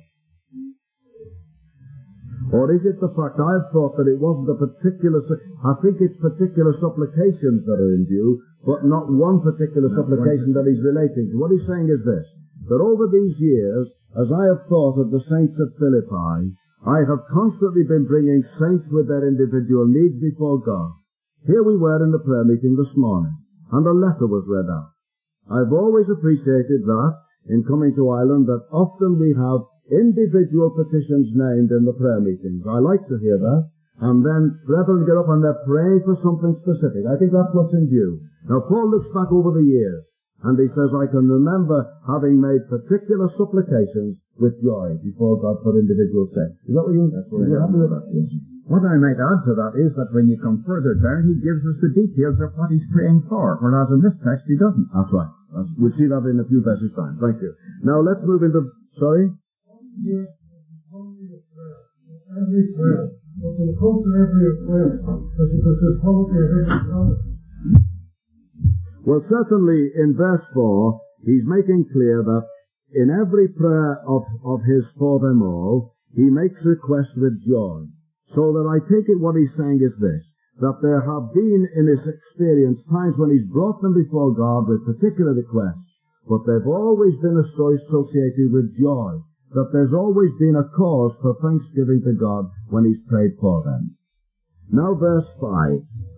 Or is it the fact, I've thought that it wasn't a particular, I think it's particular supplications that are in view, but not one particular not supplication one. that he's relating to. What he's saying is this, that over these years, as I have thought of the saints at Philippi, I have constantly been bringing saints with their individual needs before God. Here we were in the prayer meeting this morning, and a letter was read out. I've always appreciated that, in coming to Ireland, that often we have individual petitions named in the prayer meetings. I like to hear that. And then brethren get up and they're praying for something specific. I think that's what's in view. Now Paul looks back over the years, and he says, I can remember having made particular supplications with joy before God for individual saints. Is that what you, that's what you're happy with that? Yes. What I might add to that is that when you come further down, he gives us the details of what he's praying for, whereas in this text he doesn't. That's right. That's, we'll see that in a few verses time. Thank you. Now let's move into, sorry? Yes, only a prayer. Every prayer. But we'll come to every prayer, because it says probably of every promise. Well, certainly in verse four, he's making clear that in every prayer of, of his for them all, he makes request with joy. So that I take it what he's saying is this, that there have been in his experience times when he's brought them before God with particular requests, but they've always been associated with joy, that there's always been a cause for thanksgiving to God when he's prayed for them. Now verse five.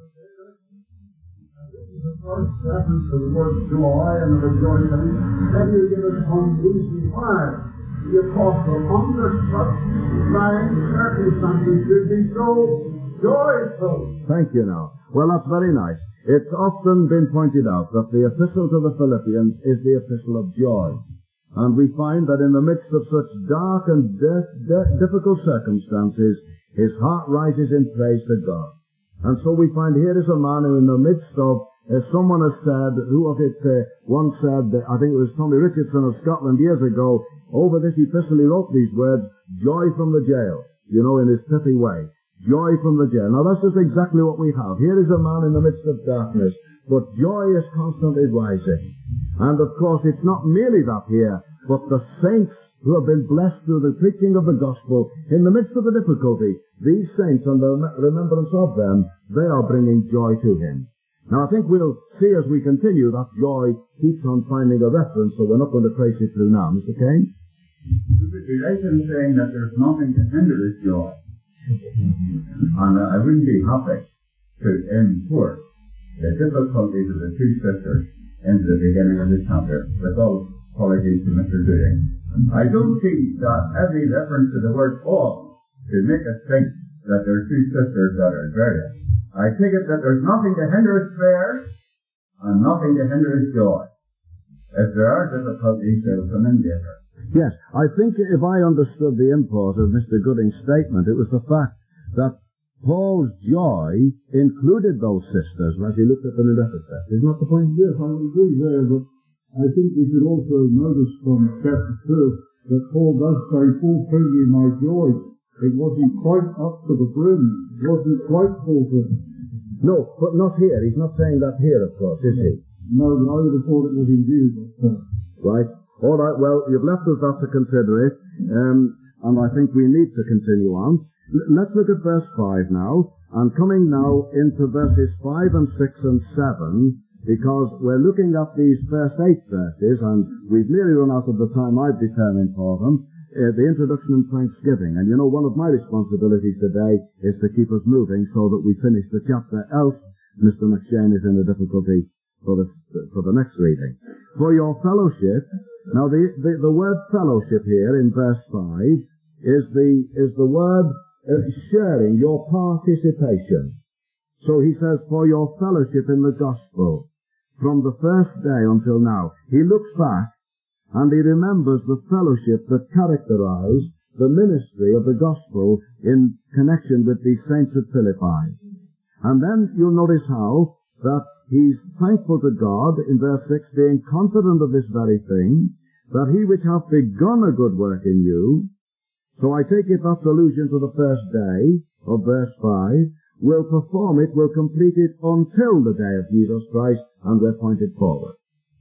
The first reference to the word joy and the rejoicing, then you give us some reason why the apostle under such trying circumstances should be so joyful. Thank you now. Well, that's very nice. It's often been pointed out that the epistle to the Philippians is the epistle of joy. And we find that in the midst of such dark and de- de- difficult circumstances, his heart rises in praise to God. And so we find here is a man who in the midst of As someone has said, who of it uh, once said, I think it was Tommy Richardson of Scotland years ago, over this epistle he wrote these words, joy from the jail, you know, in his pithy way. Joy from the jail. Now that's just exactly what we have. Here is a man in the midst of darkness, but joy is constantly rising. And of course it's not merely that here, but the saints who have been blessed through the preaching of the gospel in the midst of the difficulty, these saints and the remembrance of them, they are bringing joy to him. Now, I think we'll see as we continue that joy keeps on finding a reference, so we're not going to trace it through now. Mister Kane? It would be right in saying that there's nothing to hinder his joy. And uh, I wouldn't be happy to import the difficulties of the two sisters into the beginning of this chapter, with all apologies to Mister Gooding. I don't see that every reference to the word all should make us think that there are two sisters that are various. I take it that there's nothing to hinder his prayers and nothing to hinder his joy. If there are difficulties, they'll come in later. Yes, I think if I understood the import of Mister Gooding's statement, it was the fact that Paul's joy included those sisters as he looked at them in Ephesus. Isn't that the point? Yes, I would agree there, but I think we should also notice from chapter two that Paul does say, fulfill me my joy. It wasn't quite up to the brim. It wasn't quite fulfilled. No, but not here. He's not saying that here, of course, is he? No, but I would have thought it was in view. But, uh, right. All right, well, you've left us that to consider it, um, and I think we need to continue on. L- let's look at verse five now, and coming now into verses five and six and seven, because we're looking at these first eight verses, and we've nearly run out of the time I've determined for them. Uh, the introduction and thanksgiving. And you know, one of my responsibilities today is to keep us moving so that we finish the chapter, else Mister McShane is in a difficulty for the, for the next reading. For your fellowship, now the, the, the word fellowship here in verse five is the, is the word uh, sharing, your participation. So he says, for your fellowship in the gospel, from the first day until now. He looks back and he remembers the fellowship that characterized the ministry of the gospel in connection with these saints at Philippi. And then you'll notice how that he's thankful to God in verse six, being confident of this very thing, that he which hath begun a good work in you, so I take it that's allusion to the first day of verse five, will perform it, will complete it until the day of Jesus Christ, and we're pointed forward.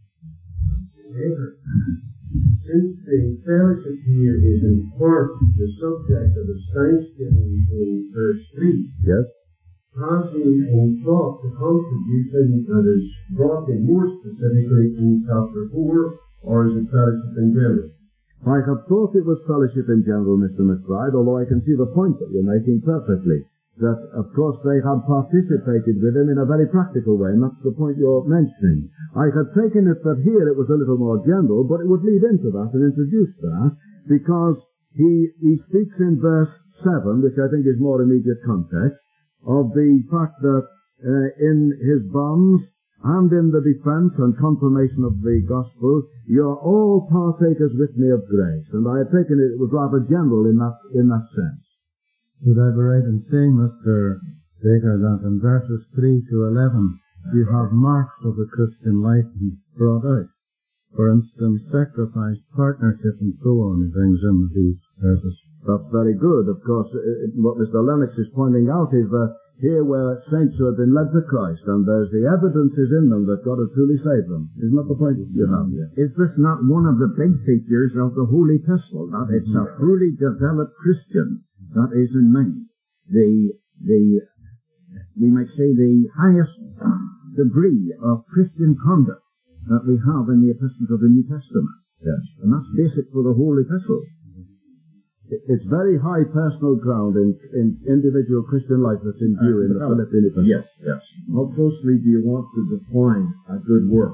Since the fellowship here is important, the subject of the thanksgiving in verse three, yes, has he in thought the contribution that is brought in more specifically in chapter four, or is it fellowship in general? I have thought it was fellowship in general, Mister McBride, although I can see the point that you're making perfectly. That, of course, they had participated with him in a very practical way, and that's the point you're mentioning. I had taken it that here it was a little more general, but it would lead into that and introduce that, because he, he speaks in verse seven, which I think is more immediate context, of the fact that uh, in his bonds and in the defense and confirmation of the gospel, you're all partakers with me of grace. And I had taken it, it was rather general in that, in that sense. Would I be right in saying, Mister Baker, that in verses three to eleven, you have marks of the Christian life brought out? For instance, sacrifice, partnership, and so on, he brings in these verses. That's very good. Of course, it, what Mister Lennox is pointing out is that here were saints who had been led to Christ, and there's the evidences in them that God had truly saved them. Isn't that the point you have here? Is this not one of the big features of the Holy Epistle, that it's a fully developed Christian that is in mind? The, the, we might say the highest degree of Christian conduct that we have in the epistles of the New Testament. Yes. And that's basic for the whole epistle. It's very high personal ground in, in individual Christian life that's in view uh, in the Philippian epistle. Yes, yes. How closely do you want to define a good work?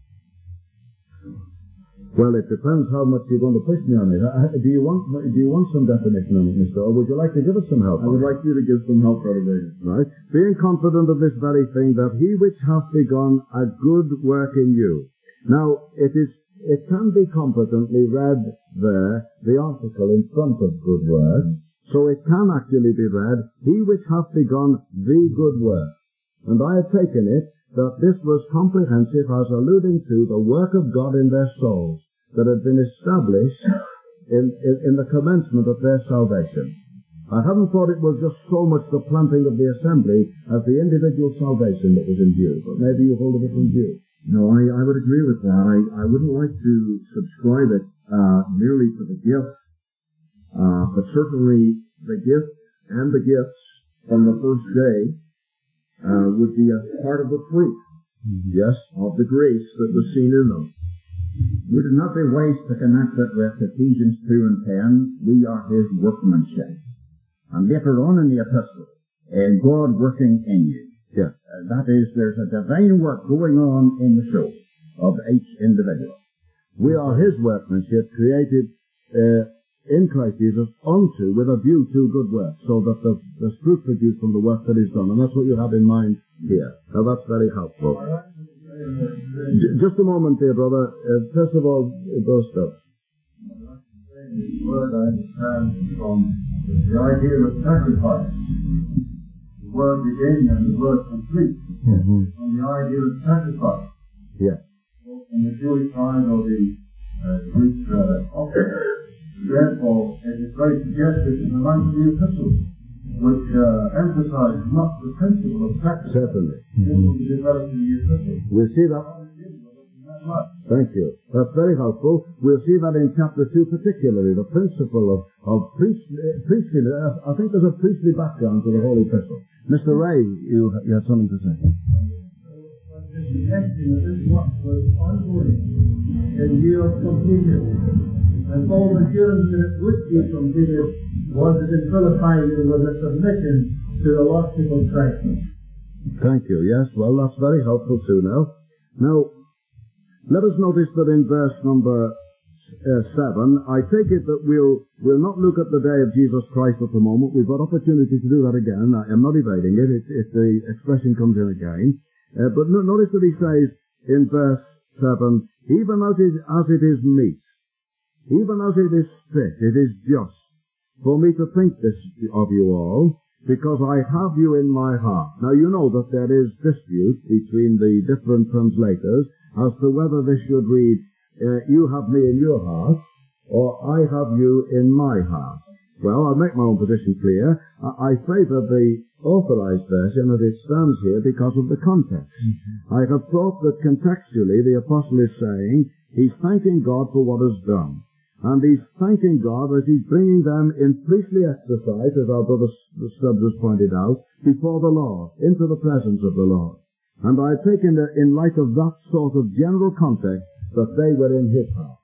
Well, it depends how much you're going to push me on it. Do you want do you want some definition on it, Mister Or would you like to give us some help? I would like you to give some help, Brother David. Right. Being confident of this very thing, that he which hath begun a good work in you. Now, it is it can be competently read there, the article in front of good work, so it can actually be read, he which hath begun the good work. And I have taken it that this was comprehensive as alluding to the work of God in their souls that had been established in, in, in the commencement of their salvation. I haven't thought it was just so much the planting of the assembly as the individual salvation that was in view, but maybe you hold a different view. No, I, I would agree with that. I, I wouldn't like to subscribe it uh, merely to the gift, uh, but certainly the gift and the gifts from the first day uh, would be a part of the fruit, mm-hmm. yes, of the grace that was seen in them. Would it not be wise to connect it with Ephesians two and ten? We are his workmanship. And later on in the epistle, and God working in you. Yes. Uh, that is, there's a divine work going on in the soul of each individual. We are his workmanship, created uh, in Christ Jesus unto, with a view to good work, so that the, the fruit produced from the work that is done. And that's what you have in mind here. Now that's very helpful. J- just a moment, dear brother. Uh, first of all, those stuff. The word I understand from the idea of sacrifice. The word beginning and the word complete. Mm-hmm. From the idea of sacrifice. Yes. From the Jewish side or the uh, Greek uh, office. Therefore, it is very suggestive in the light of the epistle, which uh, emphasizes much the principle of sacrifice. Certainly. Mm-hmm. Developed in the epistle. We'll see that. Thank you. That's very helpful. We'll see that in chapter two particularly, the principle of, of priestly, priestly, I think there's a priestly background to the whole epistle. Mister Ray, you, you had something to say. This work was ongoing in view of completion. And Paul assurance that it would be completed was that in Philippi there was a submission to the Lordship of Christ. Thank you. Yes, well, that's very helpful too now. Now, let us notice that in verse number uh, seven, I take it that we'll, we'll not look at the day of Jesus Christ at the moment. We've got opportunity to do that again. I am not evading it if, if the expression comes in again. Uh, but no, notice that he says in verse seven, even as it, as it is meet, even as it is fit, it is just for me to think this of you all, because I have you in my heart. Now you know that there is dispute between the different translators as to whether this should read, uh, you have me in your heart, or I have you in my heart. Well, I'll make my own position clear. I, I favour the authorized version as it stands here because of the context. Mm-hmm. I have thought that contextually the apostle is saying he's thanking God for what is done. And he's thanking God as he's bringing them in priestly exercise, as our brother Stubbs has pointed out, before the Lord, into the presence of the Lord. And I've taken it in light of that sort of general context that they were in his heart.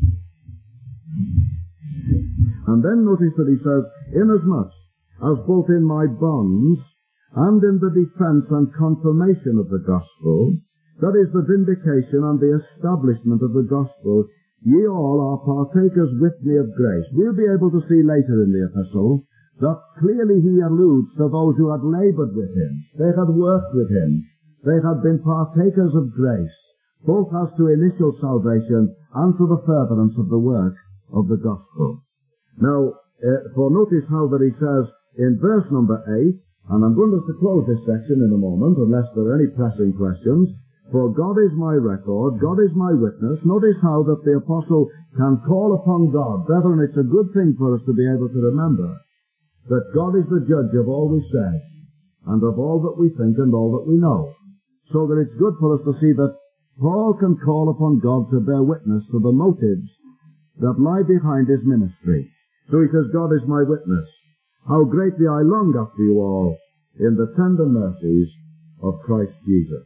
And then notice that he says, inasmuch as both in my bonds and in the defense and confirmation of the gospel, that is the vindication and the establishment of the gospel, ye all are partakers with me of grace. We'll be able to see later in the epistle that clearly he alludes to those who had labored with him. They had worked with him. They had been partakers of grace, both as to initial salvation and to the furtherance of the work of the gospel. Now, uh, for notice how that he says in verse number eight, and I'm going to close this section in a moment unless there are any pressing questions, for God is my record, God is my witness. Notice how that the apostle can call upon God. Brethren, it's a good thing for us to be able to remember that God is the judge of all we say. and of all that we think and all that we know. So that it's good for us to see that Paul can call upon God to bear witness to the motives that lie behind his ministry. So he says, God is my witness, how greatly I long after you all in the tender mercies of Christ Jesus.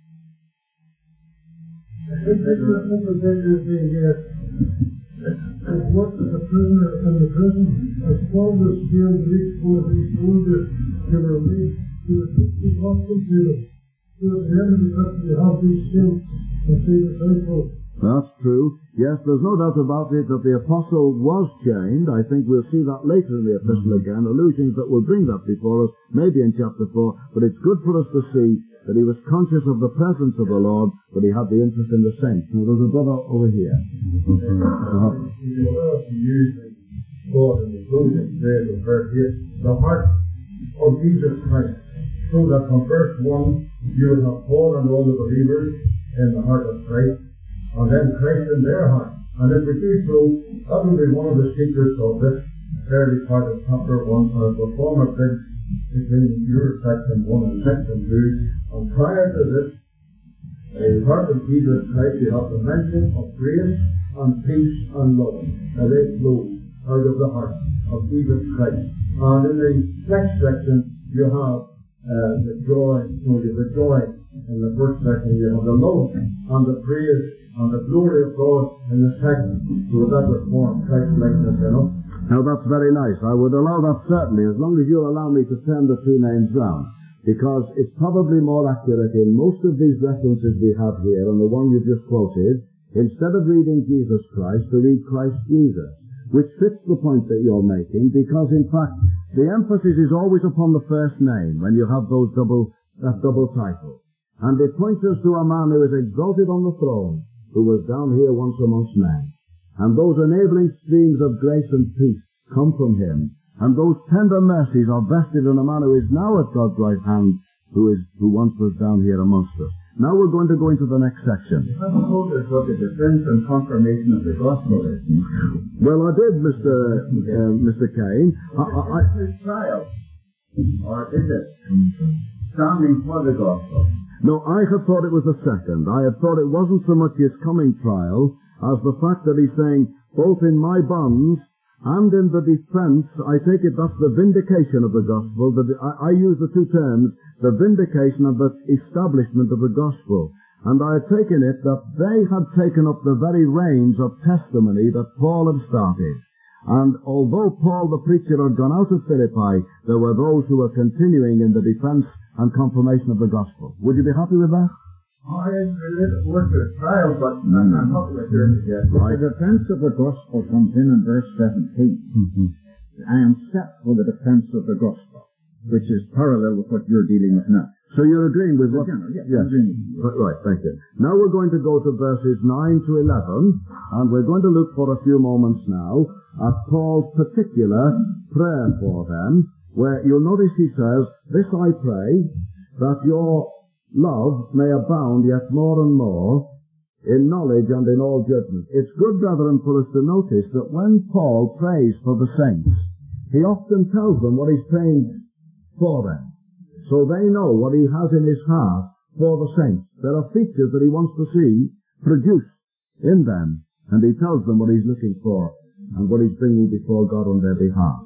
This was I've worked as a prisoner in the prison. As Paul was here to reach for these soldiers, they were made to the gospel to them. So at the end of the country, you have these skills and say the faithful. That's true. Yes, there's no doubt about it that the apostle was chained. I think we'll see that later in the epistle again, allusions that will bring that before us, maybe in chapter four, but it's good for us to see that he was conscious of the presence of the Lord, but he had the interest in the saints. Now, there's a brother over here. The heart of Jesus Christ. So that from verse one, you would have Paul and all the believers in the heart of Christ, and then Christ in their heart. And if we do so, that will be one of the secrets of this early part of chapter one, and it will form a bridge between your section one and section two. And prior to this, a heart of Jesus Christ, you have the mention of grace and peace and love. Now they flow out of the heart of Jesus Christ. And in the next section, you have uh, the joy, no, you have the joy. In the first section, you have the love and the praise and the glory of God in the second. So that would form Christ-likeness, you know. Now that's very nice. I would allow that certainly, as long as you'll allow me to turn the two names round. Because it's probably more accurate in most of these references we have here, and the one you just quoted, instead of reading Jesus Christ, to read Christ Jesus, which fits the point that you're making, because in fact, the emphasis is always upon the first name when you have those double, that double title. And it points us to a man who is exalted on the throne, who was down here once amongst men. And those enabling streams of grace and peace come from him. And those tender mercies are vested in a man who is now at God's right hand, who is who once was down here amongst us. Now we're going to go into the next section. You haven't told us what the defense and confirmation of the gospel is. Well, I did, Mister Uh, Mister Kane. I, I, I, is this trial? Or is it standing for the gospel? No, I had thought it was the second. I had thought it wasn't so much his coming trial as the fact that he's saying, both in my bonds and in the defense, I take it that's the vindication of the gospel. The, I, I use the two terms, the vindication and the establishment of the gospel. And I had taken it that they had taken up the very reins of testimony that Paul had started. And although Paul the preacher had gone out of Philippi, there were those who were continuing in the defense and confirmation of the gospel. Would you be happy with that? I didn't work with a trial, but I'm not happy with it yet. Right. The defense of the gospel comes in in verse seventeen. Mm-hmm. I am set for the defense of the gospel, which is parallel with what you're dealing with now. So you're agreeing with what? General, yes. yes. Right, right, thank you. Now we're going to go to verses nine to eleven, and we're going to look for a few moments now at Paul's particular prayer for them, where you'll notice he says, "This I pray, that your love may abound yet more and more in knowledge and in all judgment." It's good, brethren, for us to notice that when Paul prays for the saints, he often tells them what he's praying for them. So they know what he has in his heart for the saints. There are features that he wants to see produced in them, and he tells them what he's looking for and what he's bringing before God on their behalf.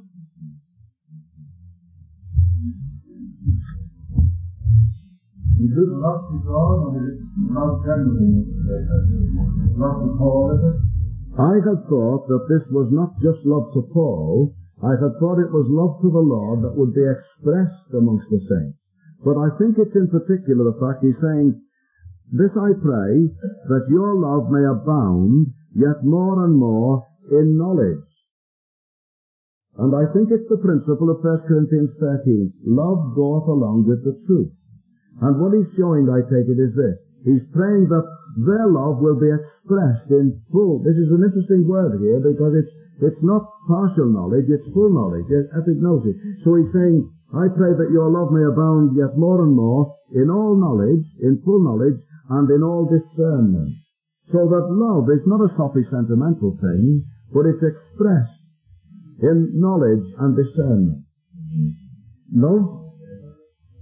He did love to God, and he did love generally. Love to Paul, is it? I had thought that this was not just love to Paul. I had thought it was love to the Lord that would be expressed amongst the saints. But I think it's in particular the fact he's saying, "This I pray, that your love may abound yet more and more in knowledge." And I think it's the principle of First Corinthians thirteen. Love goeth along with the truth. And what he's showing, I take it, is this. He's praying that their love will be expressed in full. This is an interesting word here because it's it's not partial knowledge, it's full knowledge, it's epignosis. So he's saying, I pray that your love may abound yet more and more in all knowledge, in full knowledge, and in all discernment. So that love is not a soppy sentimental thing, but it's expressed in knowledge and discernment. Love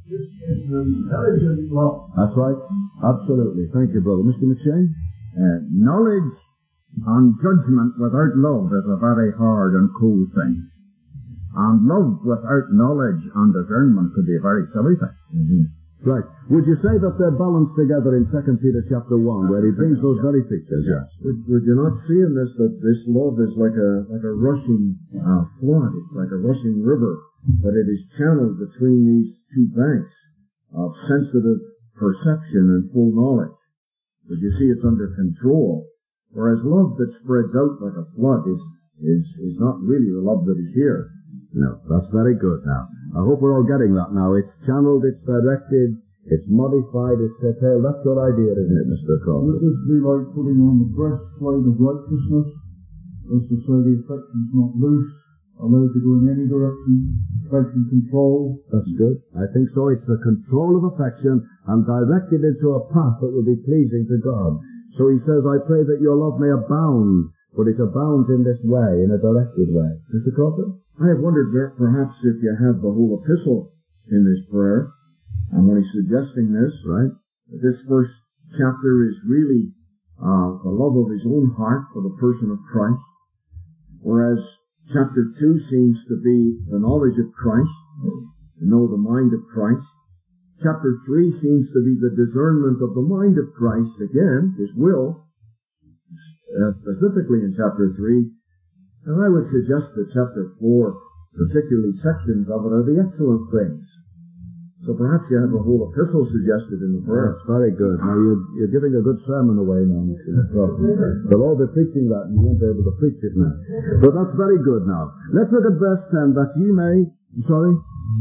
This is the intelligent love. That's right. Absolutely. Thank you, brother. Mister McShane? Uh, knowledge and judgment without love is a very hard and cool thing. And love without knowledge and discernment could be a very silly thing. Mm-hmm. Right. Would you say that they're balanced together in Second Peter chapter one, where he brings those very pictures? Yes. Would, would you not see in this that this love is like a like a rushing uh, flood? It's like a rushing river, that it is channeled between these two banks of sensitive perception and full knowledge. Would you see it's under control? Whereas love that spreads out like a flood is is is not really the love that is here. No, that's very good now. I hope we're all getting that now. It's channeled, it's directed, it's modified, it's curtailed. That's your idea, isn't it, Mister Crawford? Would this be like putting on the breastplate of righteousness? As to say the affection's not loose, allowed to go in any direction, affection control. That's good. I think so. It's the control of affection and directed into a path that will be pleasing to God. So he says, I pray that your love may abound, but it abounds in this way, in a directed way. Mister Crawford? I have wondered that perhaps if you have the whole epistle in this prayer, and when he's suggesting this, right, that this first chapter is really uh, the love of his own heart for the person of Christ, whereas chapter two seems to be the knowledge of Christ, to know the mind of Christ. Chapter three seems to be the discernment of the mind of Christ, again, his will, uh, specifically in chapter three. And I would suggest that chapter four, particularly sections of it, are the excellent things. So perhaps you have a whole epistle suggested in the prayer. That's very good. Now you're, you're giving a good sermon away now, Mister Crawford. They'll all be preaching that and you won't be able to preach it now. But that's very good now. Let's look at verse ten, that ye may, I'm sorry?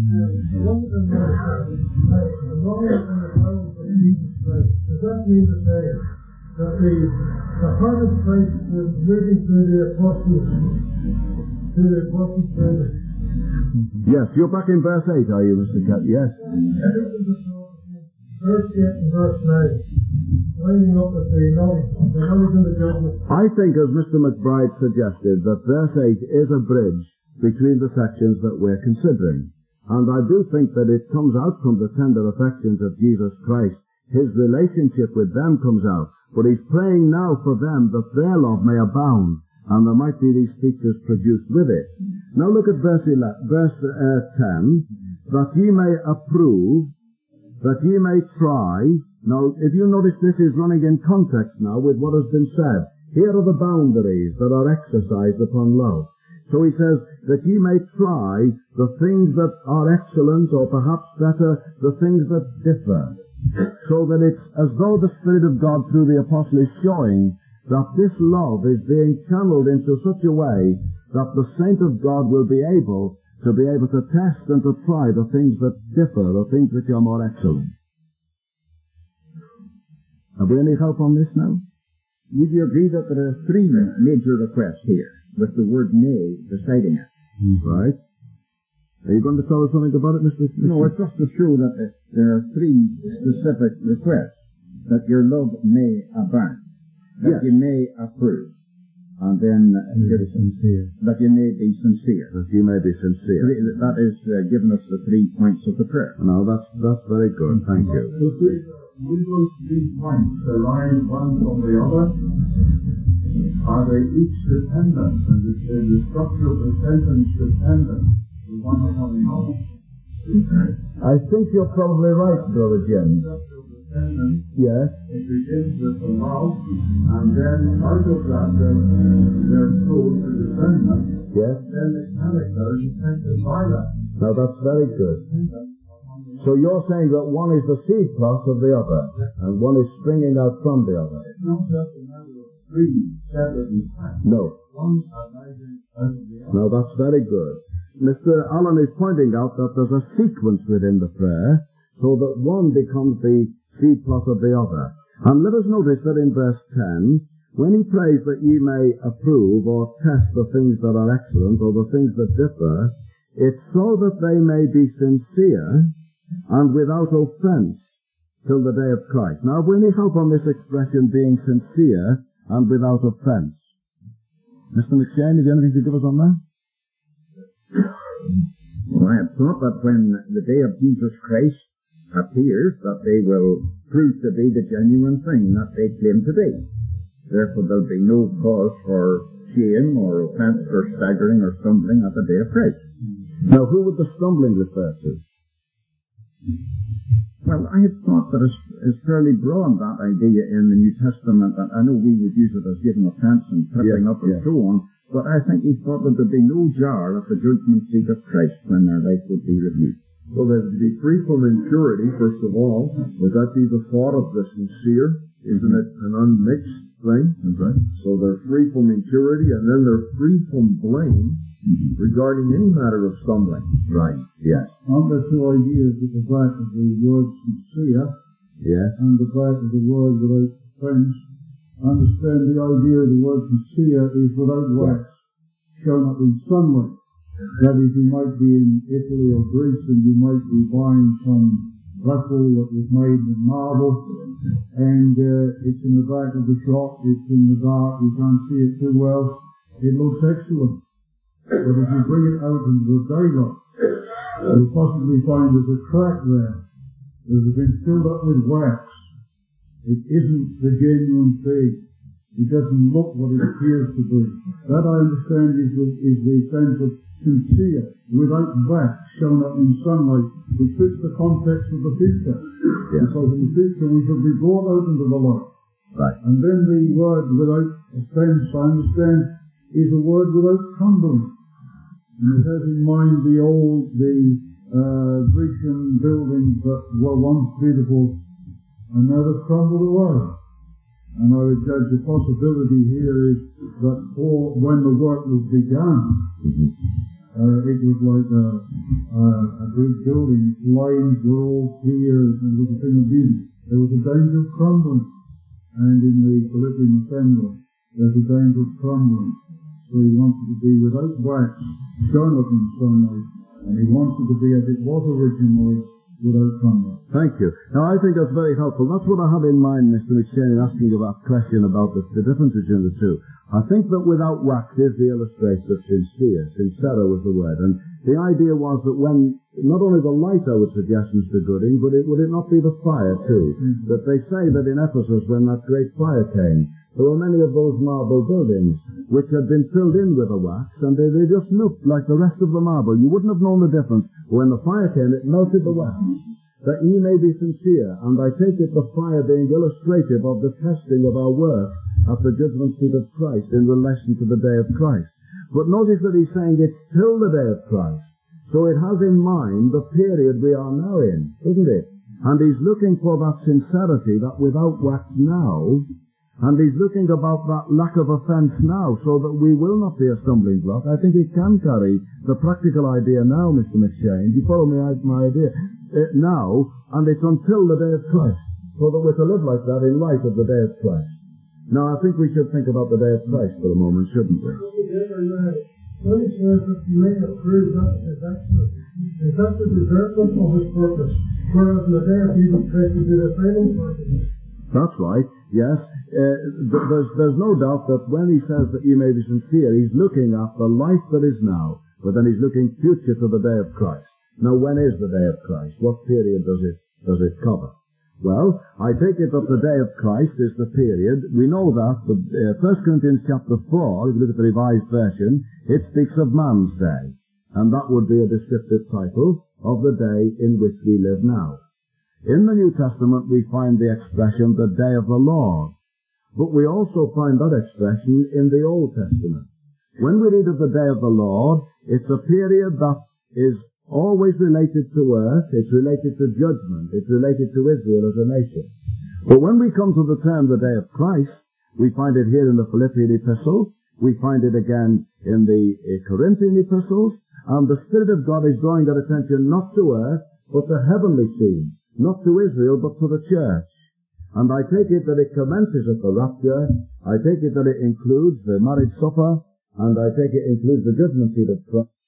Does that mean to say that the, the heart of Christ was moving through the apostles, through the apostles' prayer? Yes, you're back in verse eight, are you, Mister Cat? Yes. Verse eight and verse nine, winding up with the knowledge, the knowledge and the judgment. I think, as Mister McBride suggested, that verse eight is a bridge between the sections that we're considering. And I do think that it comes out from the tender affections of Jesus Christ. His relationship with them comes out. But he's praying now for them that their love may abound, and there might be these features produced with it. Now look at verse eleven, verse uh, ten, that ye may approve, that ye may try. Now, if you notice, this is running in context now with what has been said. Here are the boundaries that are exercised upon love. So he says that ye may try the things that are excellent, or perhaps better, the things that differ. So that it's as though the Spirit of God through the Apostle is showing that this love is being channeled into such a way that the saint of God will be able to be able to test and to try the things that differ, the things which are more excellent. Have we any help on this now? Would you agree that there are three major requests here, with the word nay deciding it? Right. Are you going to tell us something about it, Mister No, it's just to show that there are three specific requests. That your love may abound. That yes. you may approve. And then uh, Be sincere. that you may be sincere. That you may be sincere. That is uh, giving us the three points of the prayer. No, that's that's very good. Thank you. So will those three points arise one from the other? Are they each dependent? And is the structure of the sentence dependent? The one upon the other? I think you're probably right, Brother Jim. Yes. It begins with the love, and then out of that there, there flows the discernment. Yes. Then the character is affected by that. Now that's very good. So you're saying that one is the seed plot of the other, and one is springing out from the other. It's not just a matter of three separate facts. No. One arising out of the other. Now that's very good. Mister Allen is pointing out that there's a sequence within the prayer, so that one becomes the seed plot of the other. And let us notice that in verse ten, when he prays that ye may approve or test the things that are excellent or the things that differ, it's so that they may be sincere and without offense till the day of Christ. Now, have we any help on this expression, being sincere and without offense? Mister McShane, have you anything to give us on that? Well, I have thought that when the day of Jesus Christ appears that they will prove to be the genuine thing that they claim to be. Therefore there'll be no cause for shame or offense or staggering or stumbling at the day of Christ. Now, who would the stumbling refer to? Well, I have thought that it's, it's fairly broad, that idea in the New Testament, and I know we would use it as giving offense and tripping yes, up and yes. so on, but I think he thought that there'd be no jar at the judgment seat of Christ when their life would be reviewed. Well, they'd be free from impurity, first of all. Would that be the thought of the sincere? Isn't it an unmixed thing? That's right. So they're free from impurity, and then they're free from blame mm-hmm. regarding any matter of stumbling. Right, yes. Aren't there two ideas at the back of the word sincere yes. and the back of the word without offense? Understand the idea of the word sincere is without wax, shown up in sunlight. That is, you might be in Italy or Greece and you might be buying some vessel that was made in marble, and uh, it's in the back of the shop, it's in the dark, you can't see it too well. It looks excellent. But if you bring it out into the daylight, you'll possibly find there's a crack there that has been filled up with wax. It isn't the genuine thing. It doesn't look what it appears to be. That, I understand, is the, is the sense of sincere, without wax, shown up in sunlight, which fits the context of the future. Yeah. Because in the future we shall be brought out into the light. Right. And then the word without offense, I understand, is a word without crumbling. And it has in mind the old, the uh, Grecian buildings that were once beautiful and now they've crumbled away. And I would judge the possibility here is that for when the work was begun, mm-hmm. uh, it was like a, a, a Greek building. Its lines were all clear and it was a thing of beauty. There was a danger of crumbling. And in the Philippian assembly, there's a danger of crumbling. So he wants it to be without wax, shown up in sunlight, and he wants it to be as it was originally, without crumbling. Thank you. Now, I think that's very helpful. That's what I had in mind, Mister McShane, in asking you that question about the, the difference between the two. I think that without wax is the illustration of sincere. Sincere was the word. And the idea was that when, not only the light, I would suggest, Mister Gooding, but it, would it not be the fire, too? Mm-hmm. That they say that in Ephesus, when that great fire came, there were many of those marble buildings which had been filled in with a wax, and they, they just looked like the rest of the marble. You wouldn't have known the difference. When the fire came, it melted the wax. That ye may be sincere, and I take it the fire being illustrative of the testing of our work at the judgment seat of Christ in relation to the day of Christ. But notice that he's saying it's till the day of Christ. So it has in mind the period we are now in, isn't it? And he's looking for that sincerity, that without wax now, and he's looking about that lack of offence now, so that we will not be a stumbling block. I think it can carry the practical idea now, Mister McShane. You follow me out my idea? Uh, now, and it's until the day of Christ, so that we're to live like that in light of the day of Christ. Now, I think we should think about the day of Christ for a moment, shouldn't we? When he says that you may have proved that is excellent, is that the deservement of his purpose? Whereas in the day of Jesus Christ, he did a training purpose. That's right, yes. Uh, th- there's, there's no doubt that when he says that you may be sincere, he's looking at the life that is now, but then he's looking future to the day of Christ. Now, when is the day of Christ? What period does it, does it cover? Well, I take it that the day of Christ is the period. We know that, but uh, First Corinthians chapter four, if you look at the Revised Version, it speaks of man's day. And that would be a descriptive title of the day in which we live now. In the New Testament, we find the expression, the day of the Lord. But we also find that expression in the Old Testament. When we read of the day of the Lord, it's a period that is always related to earth, it's related to judgment, it's related to Israel as a nation. But when we come to the term the day of Christ, we find it here in the Philippian epistle, we find it again in the Corinthian epistles, and the Spirit of God is drawing that attention not to earth, but to heavenly scenes. Not to Israel, but to the church. And I take it that it commences at the rapture, I take it that it includes the marriage supper, and I take it includes the judgment seat of Christ.